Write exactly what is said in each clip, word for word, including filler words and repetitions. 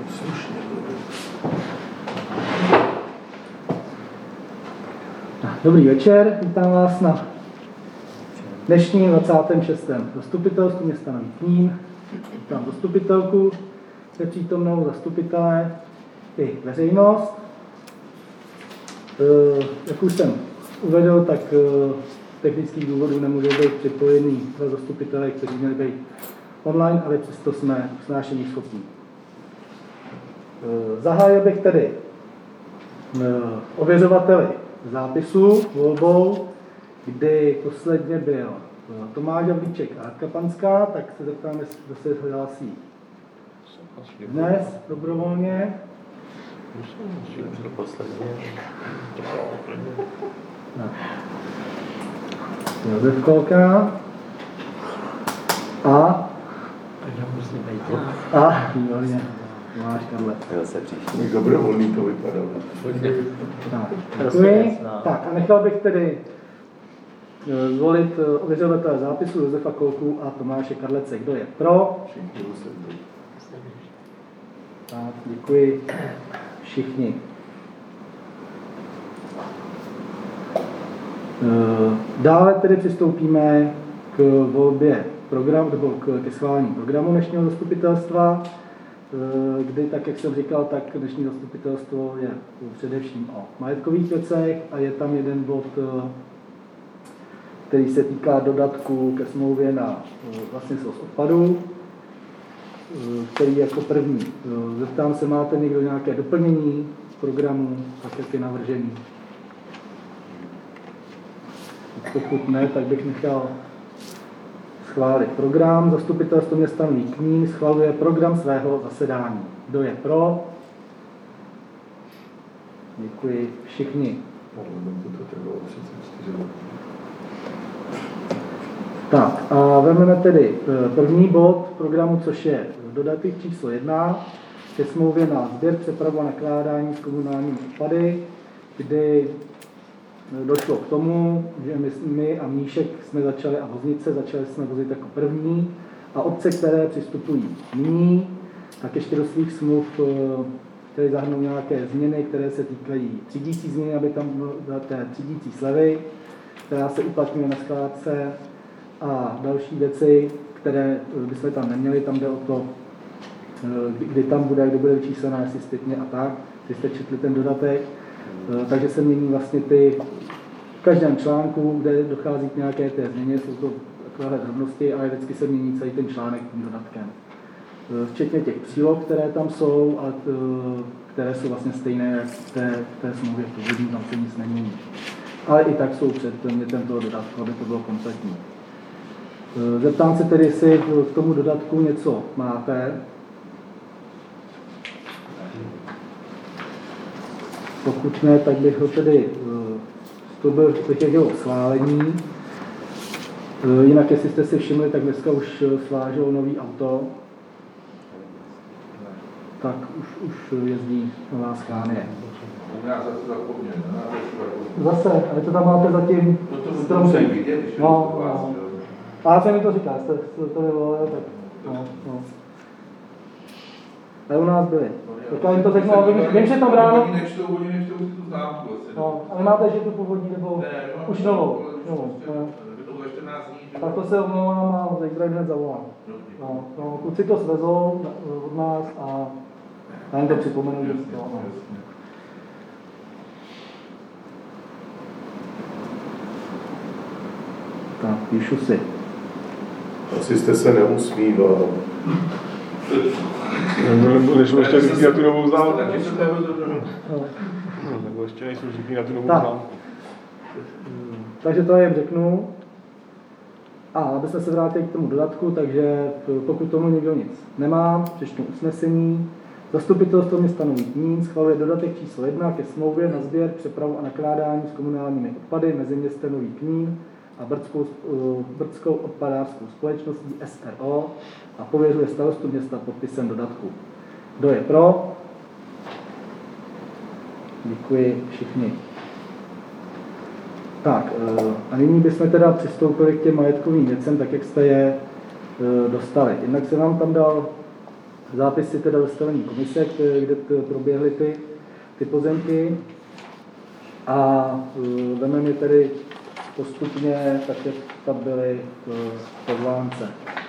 Dobrý večer, vítám vás na dnešním dvacátém šestém zastupitelstvu města Nový Knín. Vítám zastupitelku, nepřítomnou zastupitelé i veřejnost. Jak už jsem uvedl, tak z technických důvodů nemůže být připojený dva zastupitelé, kteří měli být online, ale přesto jsme usnášení schopní. Zahájil bych tedy ověřovateli zápisu volbou, kdy posledně byl Tomáš Havlíček a Radka Panská, tak se zeptám, jestli se hlásí dnes dobrovolně. Josef Kolka a a výborně, Tomáš Karle. Dobrovolný to vypadalo. Tak, děkuji. Tak a nechal bych tedy zvolit ověřovatele zápisu Josefa Kolku a Tomáše Karlece. Kdo je pro? Tak, děkuji. Všichni. Dále tedy přistoupíme k volbě programu, nebo ke schválení programu dnešního zastupitelstva, kdy, tak jak jsem říkal, tak dnešní zastupitelstvo je především o majetkových věcech a je tam jeden bod, který se týká dodatku ke smlouvě na vlastně svoz odpadu, který jako první. Zeptám se, máte někdo nějaké doplnění programu, tak jak je navržený? Pokud ne, tak bych nechal schválit program. Zastupitelstvo města Nový Knín schvaluje program svého zasedání. Kdo je pro? Děkuji. Všichni. Tak a vezmeme tedy první bod programu, což je dodatek číslo jedna ke smlouvě na sběr, přepravu a nakládání s komunálními odpady, kdy došlo k tomu, že my, my a Mníšek jsme začali a Voznice začali jsme vozit jako první a obce, které přistupují nyní, tak ještě do svých smluv, které zahrnou nějaké změny, které se týkají třídící změny, aby tam bylo té třídící slevy, která se uplatňuje na skládce a další věci, které bychom tam neměli, tam jde o to, kdy tam bude, kdy bude vyčíslená, jestli zpětně a tak, když jste četli ten dodatek. Takže se mění vlastně ty v každém článku, kde dochází k nějaké té změně, jsou to takovéhle drobnosti, ale vždycky se mění celý ten článek tím dodatkem. Včetně těch příloh, které tam jsou, a které jsou vlastně stejné jak v té, v té smlouvě původní, tam se nic nemění. Ale i tak jsou předmětem toho dodatku, aby to bylo kompletní. Zeptám se tedy, jestli k tomu dodatku něco máte. Pokud ne, tak bych ho tedy, to byl bych jeho schválení. Jinak, jestli jste si všimli, tak dneska už svážou nový auto. Tak už, už jezdí nová Scania. Zase, ale to tam máte zatím stromky. No, no. A co mi to říká, jste to nevolali, tak no, no. Ale u nás byli. Tak já jim to řeknu, ale vím, že tam ráno... Oni nečtou, oni nečtou si tu známku asi. No, ale máte ještě tu původní, nebo ne, no, už novou? novou no. čtrnáct dní, že? Tak to se omlouvám a zítra hned zavolám. No, no, kluci to svezou od nás a já jim to připomenu, že to no. Tak, píšu si. Asi jste se neusmíval. Nebo nešlo ještě zvyklý na tu novou známku. No. Nebo ještě nejsou zvyklý na tu novou tak. známku. Takže to jim řeknu. A aby jsme se vrátili k tomu dodatku, takže pokud tomu někdo nic nemá, přečtu usnesení. Zastupitelstvo města Nový Knín schvaluje dodatek číslo jedna ke smlouvě na sběr, přepravu a nakládání s komunálními odpady mezi městem Nový Knín a Brdskou, Brdskou odpadářskou společností S R O a pověřuje starostu města podpisem dodatku. Kdo je pro? Děkuji všichni. Tak a nyní bychom teda přistoupili k těm majetkovým věcem, tak jak jste je dostali. Jednak se vám tam dal zápisy teda zastavení komise, které, kde proběhly ty, ty pozemky. A uh, vememe je tedy postupně, tak jak tam byly v pozvánce.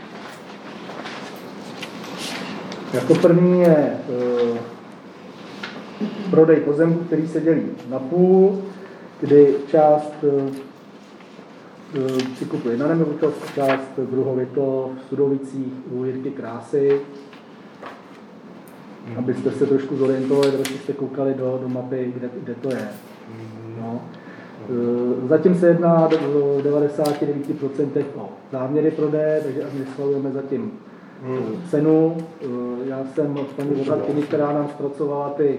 Jako první je uh, prodej pozemku, který se dělí na půl, kdy část uh, si kupuje jedna nemovitost, část Druhovito v Sudovicích u Jirky Krásy. Abyste se trošku zorientovali, když jste koukali do, do mapy, kde, kde to je. No. Zatím se jedná do devadesát devět procent o záměry prodeje, takže my schvalujeme zatím cenu. Já jsem s paní Vodarkyni, která nám zpracovala ty,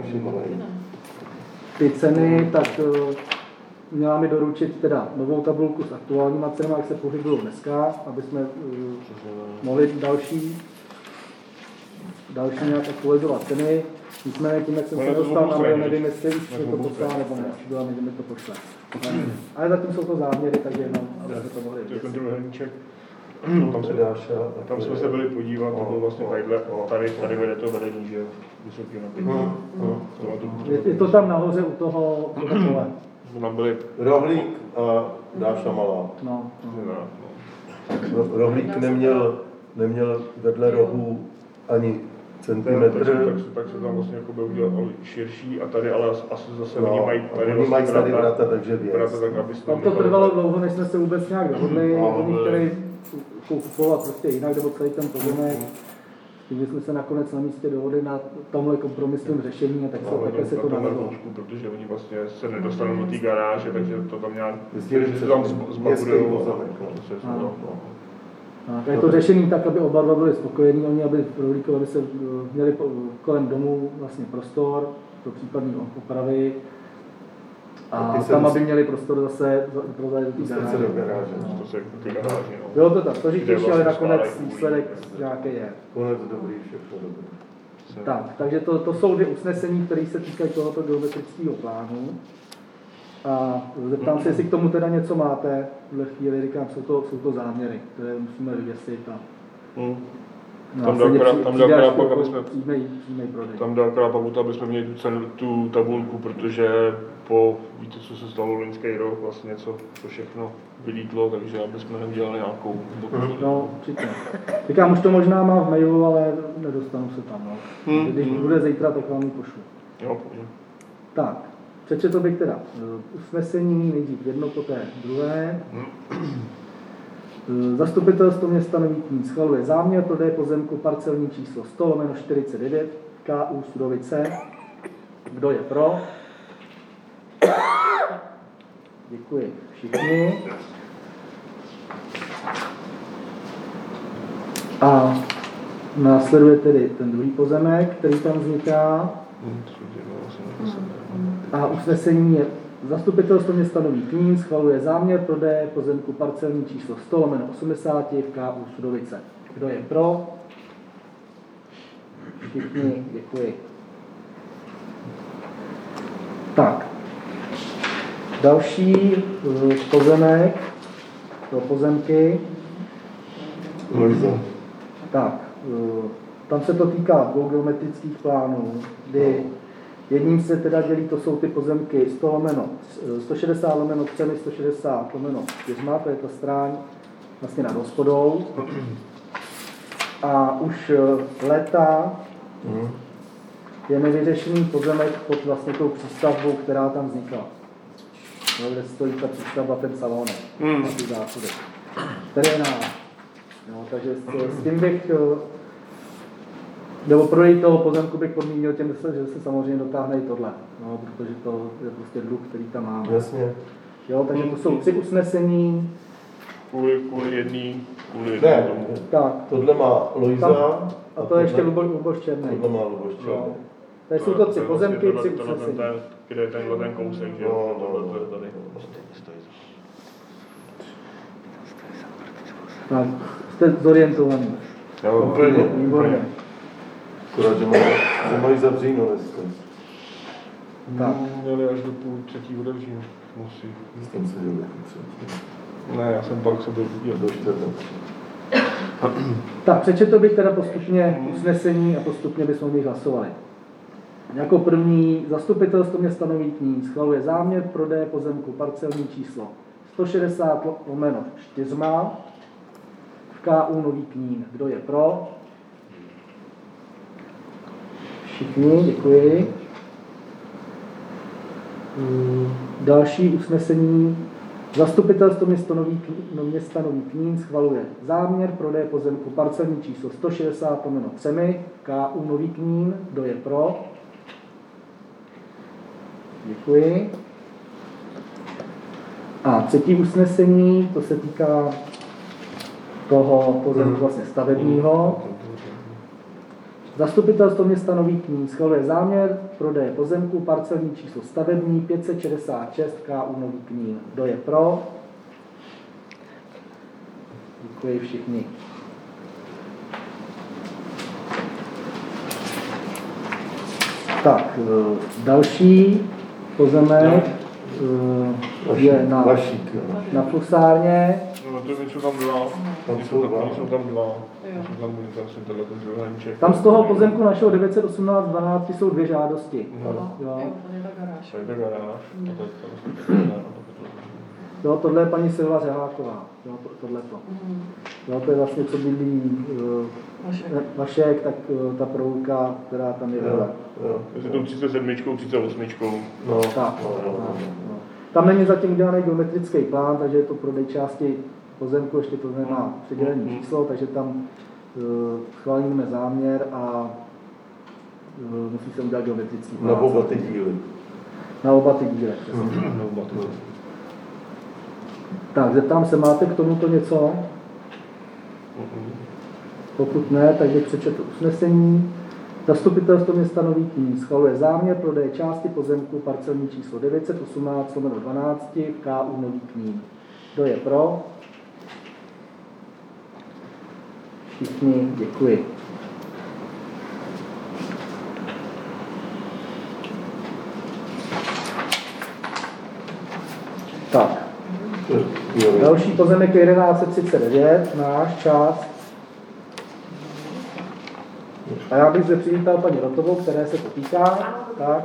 ty ceny, tak měla mi doručit teda novou tabulku s aktuálníma cenami, jak se pohybují dneska, aby jsme mohli další další nějak aktualizovat ceny. Nicméně tím, jak jsem se dostal na mail, nevím, jestli už mi to poslala nebo ne. Byla mi, že mi to pošle. Ale zatím jsou to záměry, takže jenom, aby se to mohli vědět. To je ten druhý tam, se, tam jsme se byli podívat, to bylo vlastně tadyhle, tady, tady vede to vedení, že vysoký napětí. Je, je to tam nahoře u toho pole. Tam byli Rohlík a Dáša Malá. No, no. No, Rohlík neměl, neměl vedle rohu ani centimetr. Tak, tak, tak se tam vlastně jako by udělal širší a tady ale asi zase no, oni mají tady, oni mají vlastně tady vrata, takže vrata, tak aby tam to trvalo dlouho, než jsme se vůbec nějak dohodli, no, oni chtěli kupovat prostě jinak, nebo celý ten pozemek. Tím jsme se nakonec na místě dohodli na tomhle kompromisním řešení a tak se, no, takhle se to navrhlo. Protože oni vlastně se nedostanou do té garáže, takže to tam nějak že se tam zbavujou. Tak, je to řešení tak, aby oba dva byli spokojení, oni, aby Rohlíkovi, aby se měli kolem domu vlastně prostor pro případné opravy a tam, aby měli prostor zase pro do té garáže. Bylo to tak, to říkáš, ale nakonec výsledek nějaký je. Konec dobrý, všechno dobrý. Tak, takže to, to jsou dvě usnesení, které se týkají tohoto geometrického plánu. A zeptám se, jestli k tomu teda něco máte. V tuhle chvíli říkám, jsou to, jsou to záměry, které musíme vyvěsit. A... Hmm. Tam dal krát, tam dal krát pak, aby jsme, přímej, přímej tam dal krát pak, aby jsme měli tu, cenu, tu tabulku, protože po, víte, co se stalo loňský rok, vlastně co to všechno vylítlo, takže aby jsme neudělali nějakou dobu. No, určitě. Říkám, už to možná má v mailu, ale nedostanu se tam. No. Hmm. Když bude zítra, tak vám ji pošlu. Jo, tak. Přečetl bych teda usnesení, nejdřív jedno, poté druhé. Zastupitelstvo města Nový Knín schvaluje záměr prodeje pozemku parcelní číslo sto lomeno čtyřicet devět K U Sudovice. Kdo je pro? Děkuji. Všichni. A následuje tedy ten druhý pozemek, který tam vzniká. A usnesení je: Zastupitelstvo města Nový Knín schvaluje záměr prodeje pozemku parcelní číslo sto lomeno osmdesát v K U Sudovice. Kdo je pro? Všichni, děkuji. Tak. Další pozemek, pro pozemky. Luisa. Tak, tam se to týká dvou geometrických plánů, kdy jedním se teda dělí, to jsou ty pozemky sto lomeno, sto šedesát lomeno tři, sto šedesát lomeno čtyři, to je ta stráň vlastně nad hospodou. A už léta je nevyřešený pozemek pod vlastně tou přístavbou, která tam vznikla. No, kde stojí ta přístavba, ten salonek, na ty záchody. Teréná. No, takže s, s tím bych, nebo prodej toho pozemku bych podmínil těm, že se samozřejmě dotáhne i tohle, no, protože to je prostě dluh, který tam máme. Jasně. Jo, takže to jsou tři usnesení. Kvůli, kvůli jedný, kvůli jedný ne, tomu. Tak. Tohle má Luisa. A, a to je ještě Luboš Černý. Tohle má Luboš Černý. No. Takže jsou to tři pozemky, tři usnesení. Kde je tenhle ten kousek, že jo? No, no, no. Tady. Tak, jste zorientovaný. Jo, úplně. Výborně. Akorát, že mají, že mají zavříno dneska. Tak. Měli až do půl třetí otevřít. Musí. S tím se dělali třetí. Ne, já jsem pak se byl do čtvrté. Tak, přečetl bych teda postupně usnesení a postupně bychom o nich hlasovali. Jako první zastupitelstvo města Nový Knín schvaluje záměr prodeje pozemku parcelní číslo sto šedesát lomeno čtyři v K U Nový Knín. Kdo je pro? Všichni, děkuji. Další usnesení. Zastupitelstvo města Nový Knín, města Nový Knín schvaluje záměr prodeje pozemku parcelní číslo sto šedesát lomeno tři K U Nový Knín. Kdo je pro? Děkuji. A třetí usnesení, to se týká toho pozemku vlastně stavebního. Zastupitelstvo města Nový Knín schvaluje záměr prodeje pozemku parcelní číslo stavební pět set šedesát šest K U Nový Knín. Kdo je pro? Děkuji všichni. Tak, další pozemek je na, na Flusárně. No, to jsou tam dva. Tam jsou tam, jsou tam dva. Tam, tam, tam z toho pozemku našeho devět set osmnáct dvanáct jsou dvě žádosti. No. Jo. To je ta garáž. Jo, tohle je paní Silva Řeháková. Jo, tohleto. Jo, to je vlastně, co bydlí uh, Vašek, tak uh, ta proulka, která tam je dole. Mezi tou třicet sedm, třicet osm. No, tak, no, no, no. Tam není zatím udělaný geometrický plán, takže je to prodej části pozemku, ještě to nemá přidělené číslo, takže tam uh, schválíme záměr a uh, musí se udělat geometrický plán. Na oba ty díly. Na oba ty díly. Na oba ty díly. Tak, zeptám se, máte k tomuto něco? Pokud ne, tak bych přečetl usnesení. Zastupitelstvo města Nový Knín schvaluje záměr prodeje části pozemku parcelní číslo devět set osmnáct lomeno dvanáct v K U Nový Knín. Kdo je pro? Všichni, děkuji. Tak. Další pozemek je jedenáct set třicet devět, náš čas. A já bych zde přivítal paní Rotovou, které se to týká. Tak.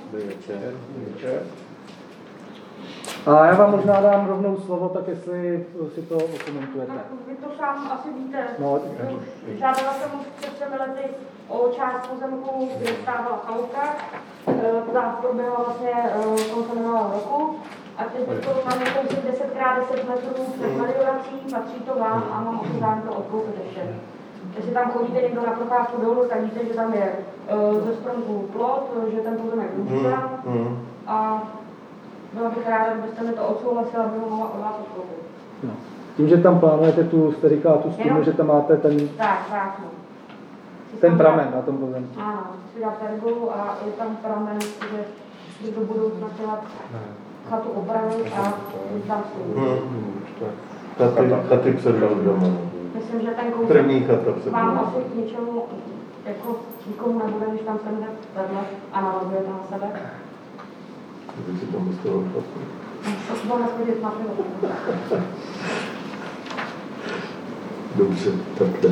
A já vám možná dám rovnou slovo, tak jestli si to okomentujete. Tak vy to sám asi víte. No, žádala jsem už před třemi lety o část pozemku, kde stávala chalupka. Ta proběhla vlastně koncem minulého roku. A teď to mám kousek deset krát deset metrů před meliorací, patří to vám a mám o to zájem to odkoupit ještě. Jestli tam chodíte někdo na procházku dolů, tak víte, že tam je uh, ze stromků plot, že ten pozemek využívám mm. a byla bych ráda, kdybyste mi to odsouhlasila, aby ho mohla od vás odkoupit. No. Tím, že tam plánujete tu sterikátu stůnu, že tam máte ten, tak, tak, no. ten pramen na tom pozemku. Ano, si dáte regulu a je tam pramen, že když do budoucna chtěla chatu opravit a tam stůnu. Chaty před doma. Myslím, že ten kousek První chata před vám asi k ničemu, jako nikomu nebude, když tam jsem vedle a navazujete na sebe. Kdyby si tam dostal chatu. To bylo neschodit na pivo. Dobře, takhle.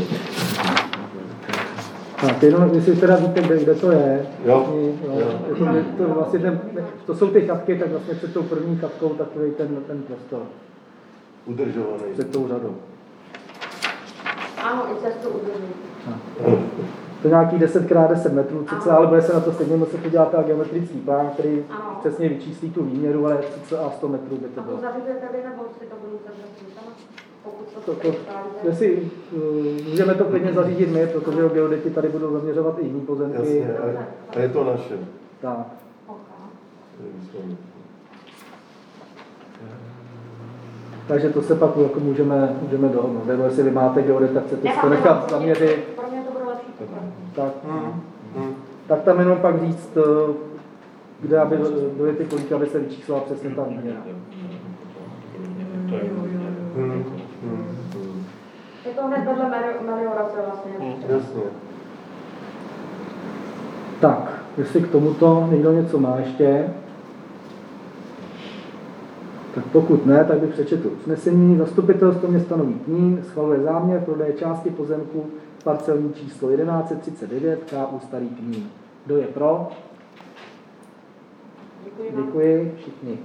Tak, jenom, jestli teda víte, kde, kde to je. Jo. jo. jo. To, to, vlastně ten, to jsou ty chatky, tak vlastně před tou první chatkou takový ten, ten prostor. Udržovaný. Před tou řadou. Ano, i cestu udrží. To nějaký deset krát deset metrů, přece, ale bude se na to stejně muset udělat ta geometrický plán, který ano. přesně vyčíslí tu výměru, ale přece a sto metrů by to bylo. A to zařizujete vy, nebo si to budou zařizovat? Pokud to, to, to jestli, uh, můžeme to klidně zařídit my, protože geodeti tady budou zaměřovat i jiný pozemky. Jasně, a, a je to naše. Tak. Okay. Takže to se pak jako můžeme, můžeme dohodnout. Nebo jestli vy máte geodet, tak chcete to nechat zaměřit. Pro mě to bude lepší. Tak, hmm. Hmm. tak tam jenom pak říct, kde aby byly ty kolíky, aby se vyčíslila přesně ta výměra. Hmm. Je to hned vedle meliorace vlastně. Jasně. Tak, jestli k tomuto někdo něco má ještě. Tak pokud ne, tak bych přečetl usnesení. Zastupitelstvo města Nový Knín schvaluje záměr prodeje části pozemku parcelní číslo jedenáct třicet devět K U Starý Knín. Kdo je pro? Děkuji vám. Děkuji. Všichni.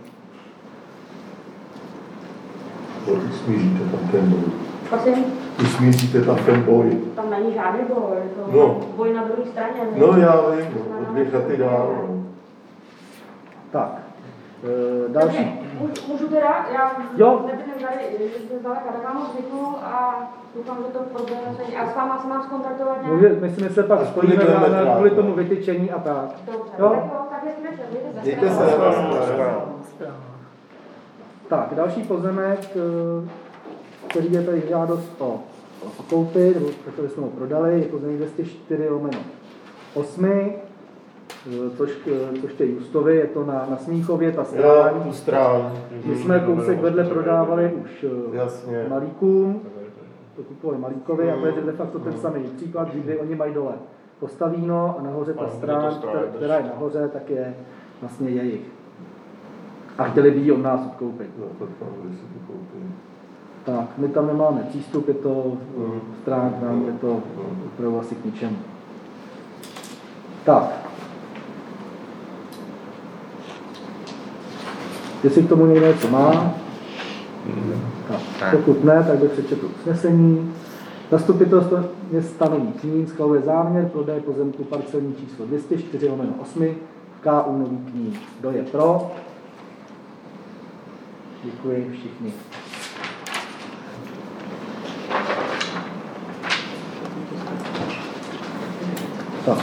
Vy smíříte tam ten boj. Prosím, Vy smíříte tam ten boj. tam není žádný boj, je to No. boj na druhé straně. Ne? No já vím, no, od dvě chaty dál. No. Tak. E, další. Můžu, můžu teda, já Jo. nebydlím tady zdaleka, tak vám moc děkuju a doufám, že to proběhne. A s váma se mám zkontaktovat nějak? Může, my si my se pak Až spojíme kvůli na, na, kilometrách, kvůli no. tomu vytyčení a tak. Dobře, Jo? tak jo, tak hezký večer, mějte se. Mějte se. Správa. Tak, další pozemek, eh, který je tady žádost o, o koupit, nebo takhle jsme ho prodali, je pozemek dvě stě čtyři lomeno osm, eh, což, eh, což je Justovi, je to na, na Smíchově, ta Jo, stráň. tu stráň. My jsme kousek vedle prodávali už eh, Jasně. Malíkům, to kupovali Malíkovi, a to je de facto ten samý příklad, kdy oni mají dole postavíno a nahoře ta Ano, je to stráň, stráň, která- takže- která je nahoře, tak je vlastně jejich. A chtěli by ji od nás odkoupit. No, tak tam by si to koupili. Tak, my tam nemáme přístup, je to Mhm. stránk, nám je to opravdu asi k ničemu. Tak. Jestli k tomu někdo něco má, tak. Pokud ne, tak bych přečetl usnesení. Zastupitelstvo města Nový Knín schvaluje záměr prodeje pozemku parcelní číslo dvě stě čtyři lomeno osm v K U Nový Knín. Kdo je pro? Děkuji všichni. Tak.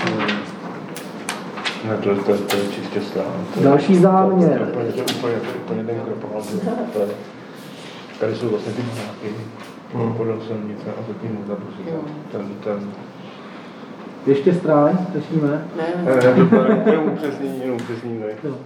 Ne, to, je- to, je- to je čistě strán. Další záměr. To je úplně, úplně, úplně ten krok. To je- Tady jsou vlastně ty majáky, Hmm. podél silnice a zatím vzadu si ten, ten, Ještě stráň, řešíme. ne, to je jenom upřesnění, jenom upřesnění, ne. Jo.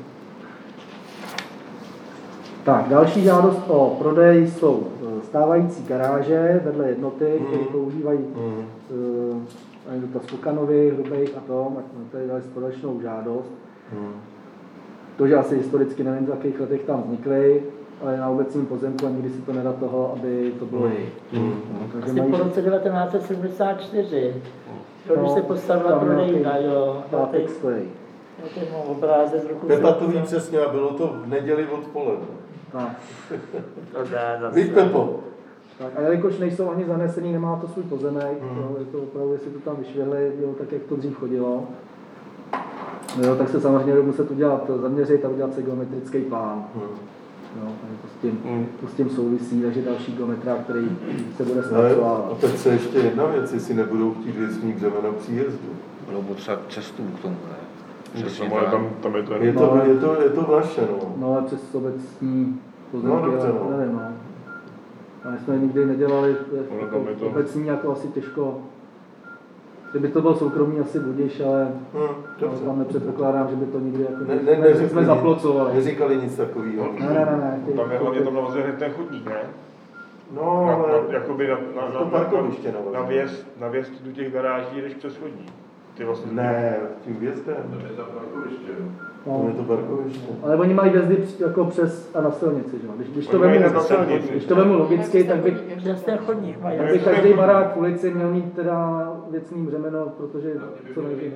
Tak, další žádost o prodej jsou e, stávající garáže vedle jednoty, které používají Mhm. uh, to Spokanovi, Hrubejch a to, a tady dali společnou žádost. Mhm. To, že asi historicky nevím, v jakých letech tam vznikly, ale na obecním pozemku a nikdy si to nedá toho, aby to bylo jejich. Mhm. No, takže Asi mají, po roce devatenáct set sedmdesát čtyři, jo, když No, se postavila tam prodejna, nějaký jo, na pátek ten, stojí. na ten obrázek z roku Pepa to ví přesně a bylo to v neděli odpoledne. Tak. To dá zase. Víš, Pepo? Tak, a jelikož nejsou ani zanesený, nemá to svůj pozemek, Hmm. jo, je to opravdu, jestli to tam vyšvihli, jo, tak jak to dřív chodilo, jo, tak se samozřejmě budou muset udělat, zaměřit a udělat se geometrický plán. Mhm. Jo, takže to, s tím, Hmm. to s tím souvisí, takže další geometra, který se bude No, a zpracovávat. teď se ještě jedna věc, jestli nebudou chtít věcní břemeno příjezdu. Bylo potřeba cestu k tomu, ne? Přesně Ale tak. tam, tam je to Je jenom, to, je to, je to naše, no. No ale přes obecní pozemky, No, dobře, ale no. nevím, no. A my jsme nikdy nedělali Ale jako tam je to- obecní, jako asi těžko. Kdyby to bylo soukromý, asi budíš, ale Hm, ale dobře. tam nepředpokládám, že by to nikdy jako Ne, ne, ne, ne, neřekli jsme nic- zaplocovali. Neříkali nic takového. Ne, ne, ne, ne. ty- tam je hlavně tam navazuje hned ten chodník, ne? No, Na, ale na, jakoby na, na, to na, parkoviště na, navazuje. na, vjezd, na vjezd do těch garáží jdeš přes chodník. Ty vlastně Ne, tím vězdem. no. To je to parkoviště. Ale oni mají vjezdy při- jako přes a na silnici, že jo. Když, když, to Oni mají vemu, na silnici. když to vemu logicky, tak by, Přes ten chodník mají. tak by každý barák v ulici měl mít teda věcný břemeno, protože co nejvíc.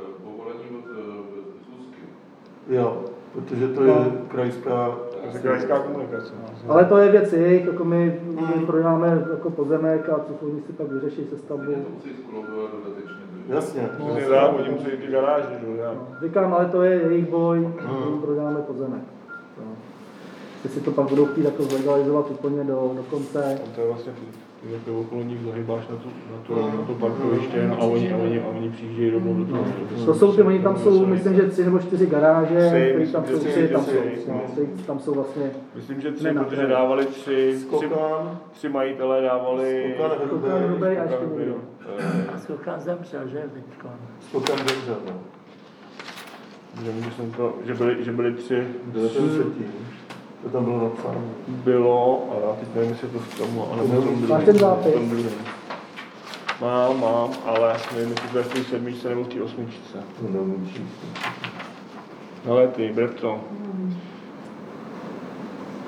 Jo, protože to je krajská... To je krajská komunikace. Ale to je věc jejich, jako my, my Mm. prodáme jako pozemek a co oni si pak vyřeší se stavbou. Jasně. No. Přesně tak, oni musí ty garáže, že jo, nějak. No, říkám, ale to je jejich boj, Mm. my prodáme pozemek. No. Jestli si to pak budou chtít jako zlegalizovat úplně do, do konce. A to je vlastně, ty ty okolo nich zahybáš na, tu, na, to, na to parkoviště no, a oni, a oni, a oni přijíždějí rovnou do toho. To jsou ty, oni tam jsou, myslím, že tři nebo čtyři garáže, Tři, které myslím, tam že jsou, tři, tři tam tři, jsou, tři. no, tři, tam jsou vlastně Myslím, že tři, Ne, na protože to. dávali tři, tři, Skokan, tři majitelé dávali... Skokan Skokan, Hrubej, Hrubej a ještě Skokan, někdo. eh, A Suchan zemřel, že teďko. Skokan Zemřel, no. že myslím to, že byli, že byli tři, To je ten třetí. To tam bylo napsáno. bylo, a já teď nevím, jestli to v tomu, ale Máš v tom druhém. Máš ten zápis? v tom druhém. Mám, mám, ale nevím, jestli to je v té sedmičce nebo v té osmičce. To nemůžu číst. Ale ty, Berto,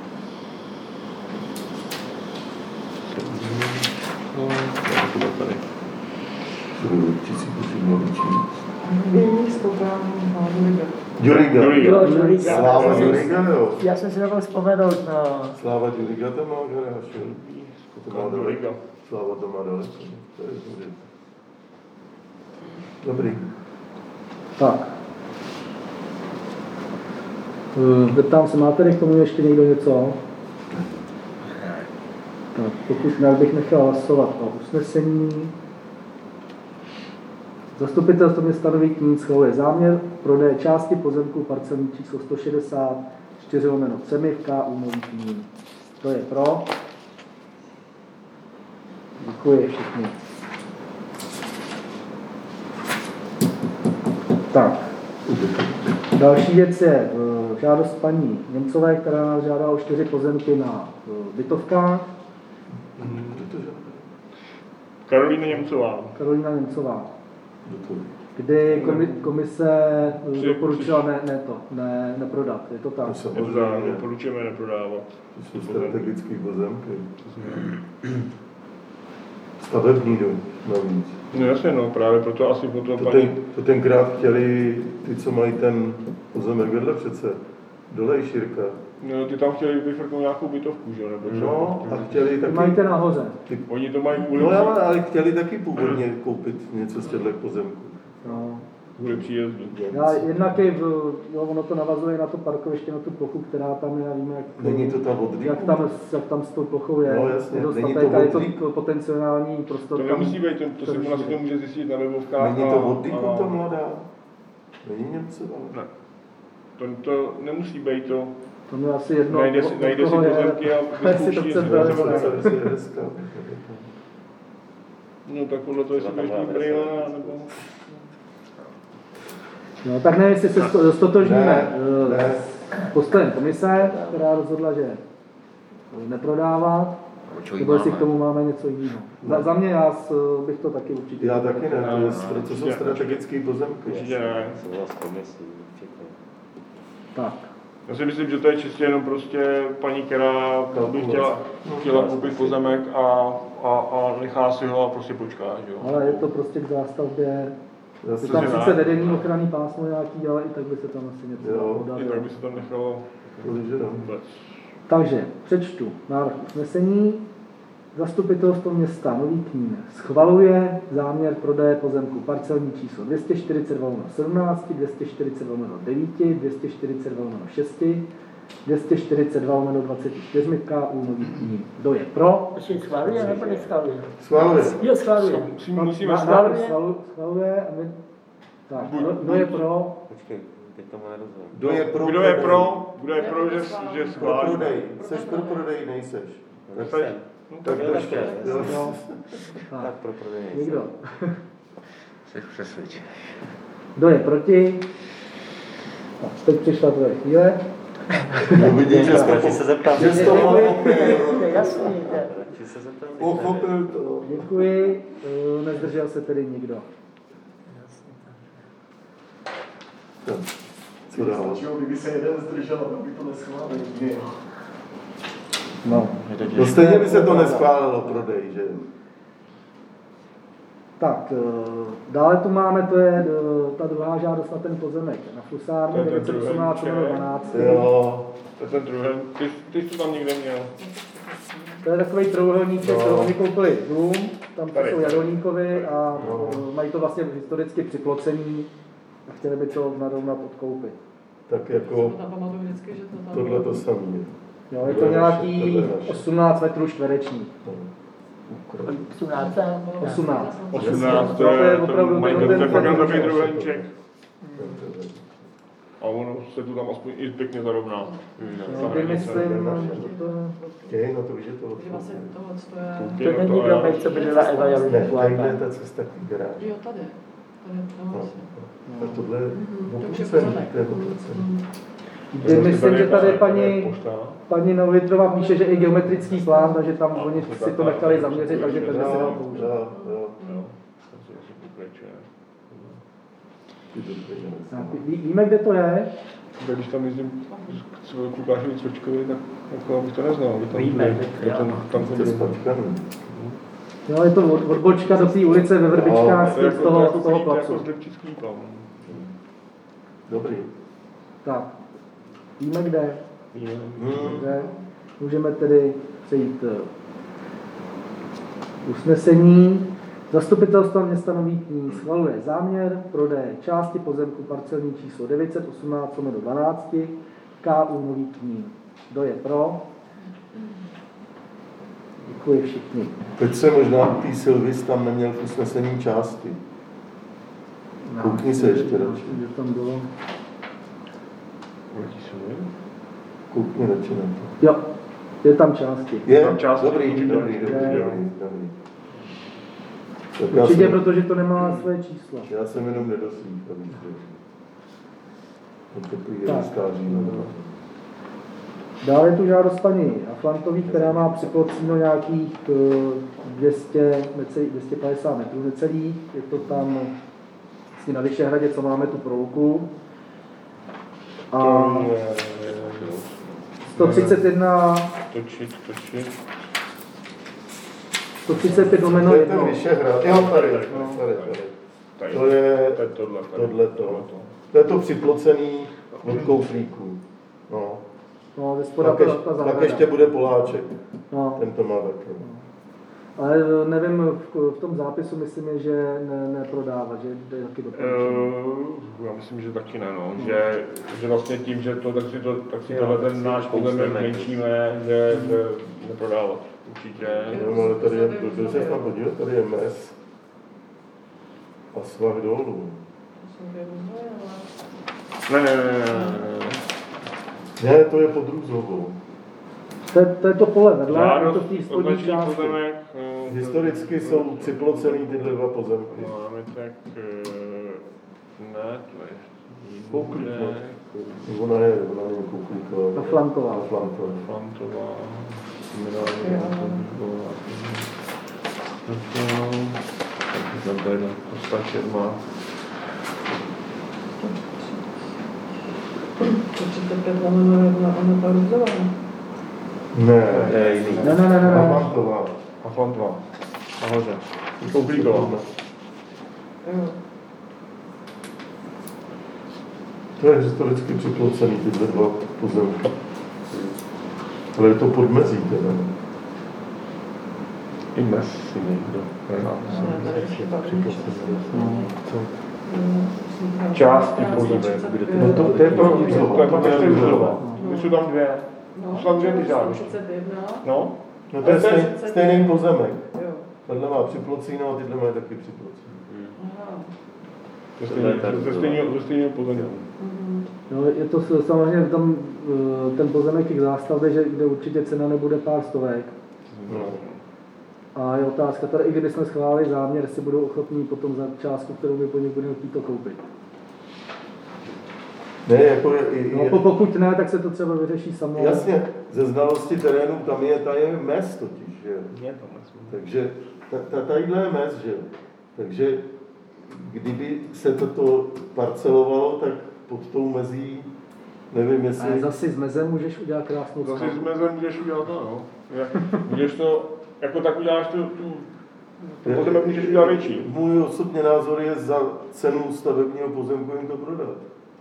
No, to bylo tady. Tisíc musím vyčíst. Víc, to tam má Juriga. Juriga. Juriga. Jo, Juriga. Sláva Juriga, jo. Já jsem si nemohl vzpomenout na... Sláva Juriga tam má garáž, jo. To má daleko. Juriga. Sláva to má daleko. To je dobrý. Dobrý. Tak. Eh, Zeptám se, má tady k tomu ještě někdo něco? Tak, pokud ne, bych nechal hlasovat o usnesení. Zastupitelstvo města Nových Knín schvaluje záměr prodeje části pozemku parcelní číslo sto šedesát čtyři lomeno tři v K U Nových Knín. To je pro. Děkuji všichni. Tak. Další věc je eh, žádost paní Němcové, která nás žádala o čtyři pozemky na eh, bytovkách. Karolína Němcová. Karolína Němcová. Kdy komi- komise eh, doporučila ne, ne to, ne, neprodat. Je to tak. To Neprodá, samozřejmě. doporučujeme neprodávat. To jsou strategický pozemky. Stavební dům navíc. No jasně, no, právě proto asi potom To, paní... ten, to tenkrát chtěli ty, co mají ten pozemek vedle přece. Dole je šírka. No, ty tam chtěli vyfrknout nějakou bytovku, že jo? Nebo co? No a chtěli Ty taky... mají ten nahoře. Ty, Oni to mají kvůli, no ale, ale chtěli taky původně koupit něco z těchto pozemků. No. kvůli příjezdu. Já, jednak je, v, jo, ono to navazuje na to parkoviště, na tu plochu, která tam je, a víme, jak, Není to tam od jak, tam, jak tam s tou plochou je. No, jasně, nedostatek, není to a je od líku. to potenciální prostor. To tam- nemusí být, to, to si ona si to může zjistit na webovkách. Není to a- od Dýku, a- to mladá? Není Němcová? Ne. To, to nemusí být to. To mi asi jedno, Najde si- od najde koho si je, pozemky a jestli to vyzkouší, chce jestli brát, to nebo chce ne. Jestli je hezká. No tak podle toho, jestli budeš mít brýle, nebo... No, tak nevím, jestli se sto- stotožníme Ne, eh, ne. s postojem komise, která rozhodla, že neprodávat, Proč nebo jestli k tomu máme něco jiného. Za, za mě já s- bych to taky určitě. Já taky ne, to, je, No, to jsou strategické pozemky. Určitě ne. Souhlas komisí, určitě. Tak. Já si myslím, že to je čistě jenom prostě paní, která by chtěla, chtěla koupit pozemek a, a, a nechá si ho a prostě počká, že jo. Ale je to prostě k zástavbě. Zase, Je tam že sice ne. vedení ochranný pásmo nějaký, ale i tak by se tam asi něco Jo. I podalo. tak by se tam nechalo že no. vůbec. Takže přečtu návrh usnesení. Zastupitelstvo města Nový Knín schvaluje záměr prodeje pozemku parcelní číslo dvě stě čtyřicet dva sedmnáct, dvě stě čtyřicet dva devět, dvě stě čtyřicet dva šest, dvě stě čtyřicet dva dvacet čtyři K U Nový Knín. Kdo je pro? Ještě schváluje nebo neschváluje? Schváluje. Jo, schváluje. Musíme, musíme Má- schválit. návrh schvalu- schvaluje a my... Tak, Buď- kdo- kdo je pro? Počkej, teď tomu nerozumím. Kdo je pro Kdo je prodej? pro, kdo je pro, že, že Pro schválí. prodej. Seš pro prodej, nejseš. Tak, Seš? No, tak Jo, počkej. tak Jo. No. Tak Tak, pro prodej. nikdo. Jsi přesvědčený. Kdo je proti? Tak, teď přišla tvoje chvíle. No vidíš, že jsi Radši se to, zeptám. že jsi to To je pochopil. jasný, že? Radši se zeptám. Pochopil to. Děkuji, eh, nezdržel se tedy nikdo. Tak, co dál? Kdyby se jeden zdržel, tak by to neschválil. No. No stejně by se to neschválilo prodej, že? Tak, eh, dále tu máme, to je eh, ta druhá žádost na ten pozemek na Flusárně, To je ten devět osmnáct druhý, dvanáct. Jo. To je ten druhý. Ty, ty jsi to tam někde měl. To je takový trouhelníček, No. oni koupili dům, tam Tady. jsou Jarolníkovi a No. eh, mají to vlastně historicky připlocení a chtěli by to narovnat odkoupit. Tak jako Tam pamatuju vždycky, že to tam tohle to samé. Jo, je to Tohle je naše, nějaký tohle je naše. osmnáct metrů čtvereční. osmnáct. osmnáct. osmnáct, to To je je, opravdu to mají ten- ten, ten- fakt jenom ten- takový ten- druhýček. A ono se tu tam aspoň i pěkně zarovná. No, ty myslím, že to... Chtěj, no to víš, že to že vlastně tohle to je... Koukej To na není to a já- domek, co bydlela Eva Ne, Jarolíková. tadyhle je ta cesta k garáži. Jo, tady. Tady, no, No. vlastně. A tohle je Takže obcen, pozemek. to je obcen. Kdy myslím, že tady paní, pošta. paní Novitrová píše, že i geometrický plán, takže tam oni si to nechali zaměřit, takže ten by se dal Jo, použít. jo, jo. Jo, to si asi pokračuje. Ty dobrý, jo. Tak, ví- Víme, kde to je? Tak když tam jezdím k Lukášovi Cvrčkovi, tak jako bych to neznal. Aby tam Víme, byli. že- Tam, tam Jste chodil. spačkaný. Jo, je to od- odbočka do té ulice ve Vrbičkách To je z jako, toho, jako, z toho jako, placu. jako z Lipčický plán. Dobrý. Tak, víme kde, Hmm. kde. Můžeme tedy přejít eh, usnesení. Zastupitelstvo města Nový Knín schvaluje záměr prodeje části pozemku parcelní číslo devět set osmnáct lomeno dvanáct K U Nový Knín. Kdo je pro? Děkuji všichni. Teď se možná ty Silvis tam neměl v usnesení části. Koukni se ještě radši. Že tam bylo. Koukni radši na to. Jo, je tam části. Je? Tam části Dobrý, určitě. dobrý, dobrý, Je. dobrý, dobrý. Tak já Určitě, jsem, protože to nemá své číslo. já jsem jenom nedoslýchal. To prý je Tak. rozkáží. No. Dále je tu žádost paní Aflantový, která má připlocíno nějakých eh, dvě stě, necelý, dvě stě padesát metrů necelých. Je to tam vlastně na Vyšehradě, co máme tu proluku. A sto třicet jedna, Točit, točit. sto třicet pět lomeno To je ten jedno. Vyšehrad. Jo, tady, tady, tady. Tady. To je To je tohle. Tady. tohleto. To je to připlocený od kouflíků. No. No, ze spoda Pak, to ješ, ta pak zahrada. ještě bude Poláček. No, Ten to má taky. ale nevím, v, v tom zápisu myslím je, že ne, neprodává, že jde taky doporučení. Uh, já myslím, že taky ne, no. Že, že vlastně tím, že to, tak si, to, tak si Jo, tohle tak ten si náš kousneme. pozemek zmenšíme, že, že neprodávat. Určitě. No, ale tady je, to se tam podívat, tady je mes a svah dolů. To jsou dvě různé, Ne, ale... ne, ne, ne, ne, ne. Ne, to je pod Růzovou. To je, to je to pole vedle, je to Žádost v té o spodní značný části. pozemek. no, Historicky jsou připlocený tyhle dva pozemky. Máme tak... eh, Ne, to je... Kouklik, no. Ne, Ona je, ona je Kouklíková. Aflantová. Aflantová. Fantová. Minerální. Tam tady na postače má. třicet pět lomeno jedna Aneta Růzová. Ne, To je jiný. Ne, ne, ne, ne, ne. Aflantová. A Fantová. Nahoře. Kouklíková. Jo. To je historicky připlocený tyhle dva pozemky. Ale je to podmezí teda. I mes si někdo. Ale tady ještě bavíš. Části pozemek. No to, to je to To je Růzová. pak ještě Růzová. Jsou tam dvě. No, Jsou tam dvě ty žádosti. třicet jedna. No. No to je stej, stejný pozemek. Jo. Tenhle má připlocíno a tyhle mají taky připlocíno. Aha. Ze stejného- ze stejného- ze stejného pozemku. Mhm. No, je to s- samozřejmě tam eh, ten pozemek k zástavbě, že, kde určitě cena nebude pár stovek. No. A je otázka, tady i kdybychom schválili záměr, jestli budou ochotní potom za částku, kterou my po nich budeme chtít to koupit. Ne, jako je, je, No, je, po- pokud ne, tak se to třeba vyřeší samo. jasně, ze znalosti terénu tam je, tam je mes totiž, že jo. Je to mes. Takže ta, ta, tadyhle je mes, že jo. Takže kdyby se toto parcelovalo, tak pod tou mezí, nevím Ale jestli... zase z meze můžeš udělat krásnou Zase schalu. s mezem můžeš udělat to, no. Jak- Můžeš to, jako tak uděláš tu, tu tu pozemek můžeš udělat větší. Můj osobní názor je za cenu stavebního pozemku jim to prodat.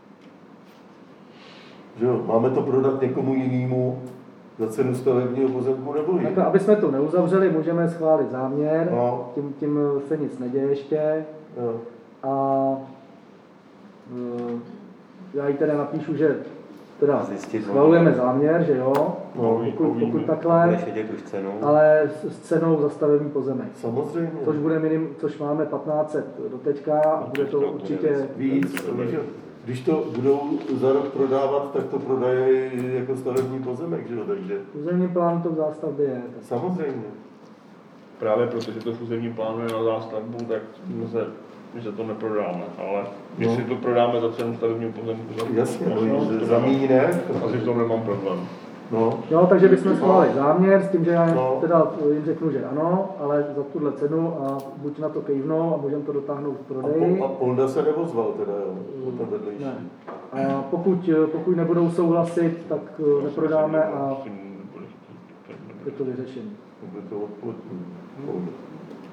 Že jo, máme to prodat někomu jinému za cenu stavebního pozemku nebo Tak, jim. aby jsme to neuzavřeli, můžeme schválit záměr, No. tím, tím se nic neděje ještě. Jo. A eh, já jí teda napíšu, že teda Zjistit, schvalujeme záměr, že jo, No, pokud, uvidíme. pokud takhle, Budeš vědět už cenu. ale s, s cenou za stavební pozemek. Samozřejmě. Což bude minim, což máme patnáct set do teďka a bude to určitě Víc, protože když to budou za rok prodávat, tak to prodají jako stavební pozemek, že jo, takže územní plán to v zástavbě je. samozřejmě. Právě protože to v územním plánu je na zástavbu, tak my se, my se to neprodáme, ale když No. si to prodáme za cenu stavebního pozemku, tak Jasně, no, no, to za nemám- míň ne. asi v tom nemám problém. No, Jo, takže bychom schválili záměr s tím, že já No. teda jim řeknu, že ano, ale za tuhle cenu a buď na to kejvnou a můžeme to dotáhnout v a, prodeji. po, a Polda se neozval teda, jo, o ten vedlejší. Ne. A pokud, pokud nebudou souhlasit, tak eh, neprodáme a je to vyřešení. Tak by to odpovědný.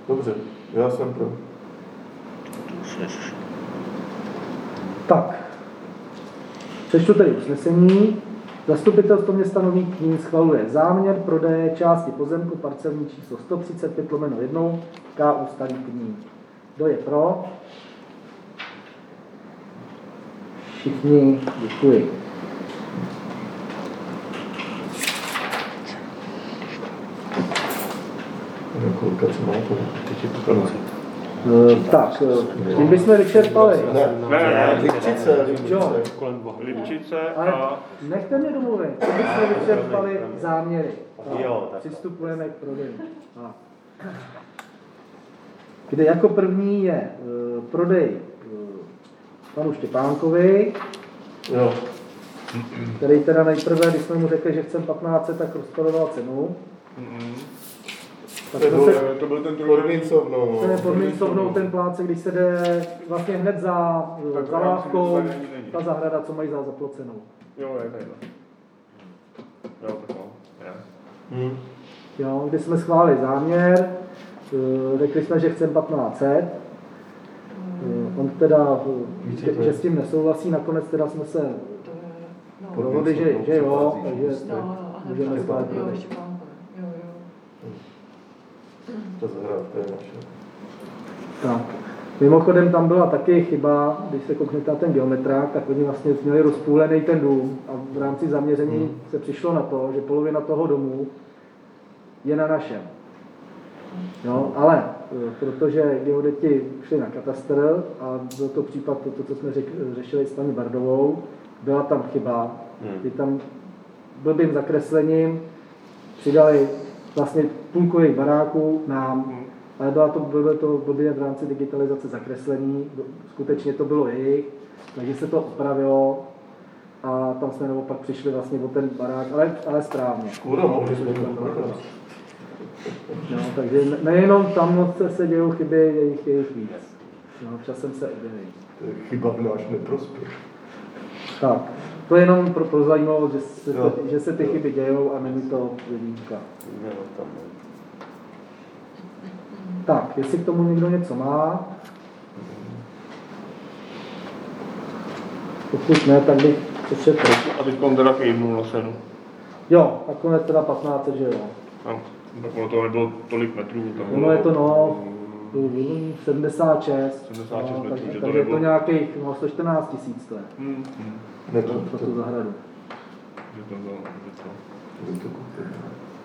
Dobře, já jsem pro. Tak, přečtu tedy usnesení. Zastupitelstvo města Nový Knín schvaluje záměr prodeje části pozemku parcelní číslo sto třicet pět lomeno jedna K U Starý Knín. Kdo je pro? Všichni, děkuji. Kolika co má to? Teď je to konec. Uh, tak, uh, tím bychom vyčerpali. Ne, Ne, ne, Lipčice, Jo. Lipčice. Lipčice Ale a nechte mě domluvit, tím bychom vyčerpali záměry. Jo, tak. Přistupujeme k prodeji. Tak. Kde jako první je uh, prodej uh, panu Štěpánkovi, Jo. který teda nejprve, když jsme mu řekli, že chceme patnáct set, tak rozporoval cenu. Tak To jsme byl- se, to byl ten Podmincovnou. ten je podmincovnou ten pláce, když se jde vlastně hned za, Tak za v rámci lávkou, není, není. ta zahrada, co mají za zaplocenou. Jo, je tadyhle. Jo, tak no, je. Hmm. Jo, kdy jsme schválili záměr, eh, řekli jsme, že chceme patnáct set. Eh, On teda, eh, že, že s tím nesouhlasí, nakonec teda jsme se To je, no, dohodli, že, že jo, takže no, a můžeme hned schválit jo, prodej. ještě pánko, jo, jo. Ta zahrádka je naše. Tak. Mimochodem tam byla taky chyba, když se kouknete na ten geometrák, tak oni vlastně měli rozpůlený ten dům a v rámci zaměření Hmm. se přišlo na to, že polovina toho domu je na našem. Jo, ale e, protože geodeti šli na katastr a byl to případ, to, to co jsme řek, řešili s paní Bardovou, byla tam chyba, Hmm. kdy tam blbým zakreslením přidali vlastně půlku jejich baráků nám, ale byla to, bylo to blbě v rámci digitalizace zakreslení, skutečně to bylo jejich, takže se to opravilo a tam jsme naopak přišli vlastně o ten barák, ale, ale správně. Škoda, mohli jsme to prodat. No, takže nejenom tam se, se dějou chyby, je jich, je jich víc. No, časem se objeví. To je chyba v náš neprospěch. Tak, to je jenom pro, pro zajímavost, že se, Jo. že se ty chyby dějou a není to výjimka. Jo, tam ne. Tak, jestli k tomu někdo něco má. Pokud ne, tak bych přečetl. A teď teda kejvnul na cenu. Jo, nakonec teda patnáct, že jo. No, tak ono to nebylo tolik metrů. Tam Ono bylo, je to no, mm, sedmdesát šest. sedmdesát šest no, metrů, takže, že to takže je to nebylo- nějakých no, sto čtrnáct tisíc to je. mm, mm, Ne, Pro, to, pro to, tu zahradu. že to bylo, že to. to, to koupím.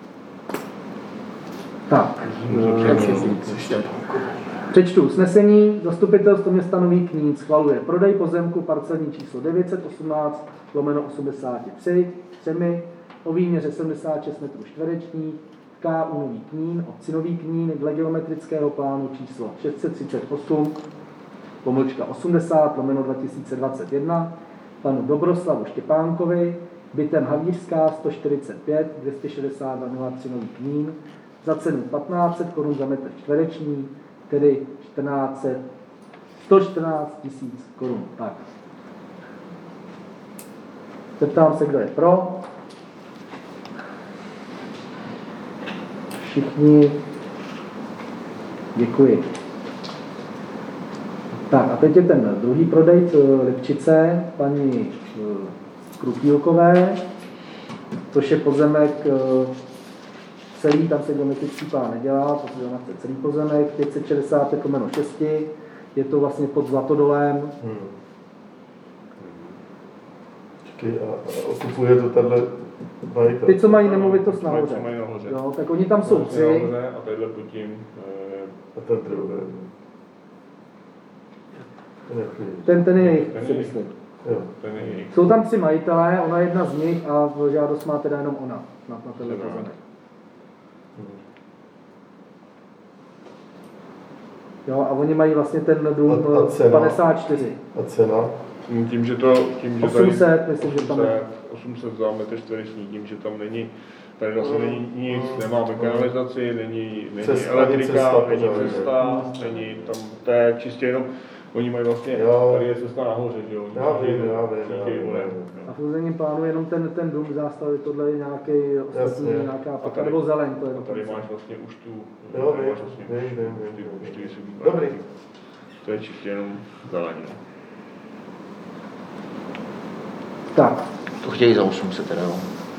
Tak, Mm, přečtu usnesení. Zastupitelstvo města Nový Knín schvaluje prodej pozemku parcelní číslo devět set osmnáct lomeno osmdesát tři třemi o výměře sedmdesát šest metrů čtverečních K U Nový Knín, obci Nový Knín dle geometrického plánu číslo šest set třicet osm pomlčka osmdesát lomeno dva tisíce dvacet jedna panu Dobroslavu Štěpánkovi bytem Havířská sto čtyřicet pět dvě stě šedesát dva nula tři Nový Knín za cenu patnáct set korun za metr čtvereční, tedy čtrnáct set, sto čtrnáct tisíc korun. Tak. Zeptám se, kdo je pro. Všichni. Děkuji. Tak a teď je ten druhý prodej Lipčice, paní Krupílkové, což je pozemek celý, tam se geometrický plán nedělá, protože ona chce celý pozemek, pět set šedesát pět lomeno šest, je to vlastně pod Zlatodolem. Hmm. Čekaj, a, a okupuje to tahle majitel. Ty, co mají nemovitost nahoře. Co mají nahoře. Jo, tak oni tam jsou tři. Nahoře a tadyhle pod tím. eh, A ten druhý. Ten je chvíli. Ten, ten je jejich, Ten je si jejich. myslím. Jo. Ten je jejich. Jsou tam tři majitelé, ona je jedna z nich a v žádost má teda jenom ona na, na tenhle Dobrá. pozemek. Hmm. Jo, a oni mají vlastně ten dům A- a cena? padesát čtyři. A cena? Tím, že to, tím, že osm set, tady, myslím, že tam je. osm set za metr čtvereční, tím, že tam není, tady vlastně není nic, nemáme kanalizaci, není, není Cesta, elektrika, cesta není pořádně. cesta, není tam, to je čistě jenom, Oni mají vlastně, Jo. tady je cesta nahoře, že jo? Já vím, já vím, já Díky, vím, vole. já vím. A v územním plánu jenom ten, ten dům zástavy, tohle je nějaký ostatní, Jasně. nějaká A paka, tady- nebo zeleň, to je A tady dokonce. máš vlastně už tu, Jo, tady vím, máš vlastně vím, už, vím, už ty, vím, už ty vím. vysoký Dobrý. plány. To je čistě jenom zeleň. no. Tak, To chtějí za osm set teda, jo.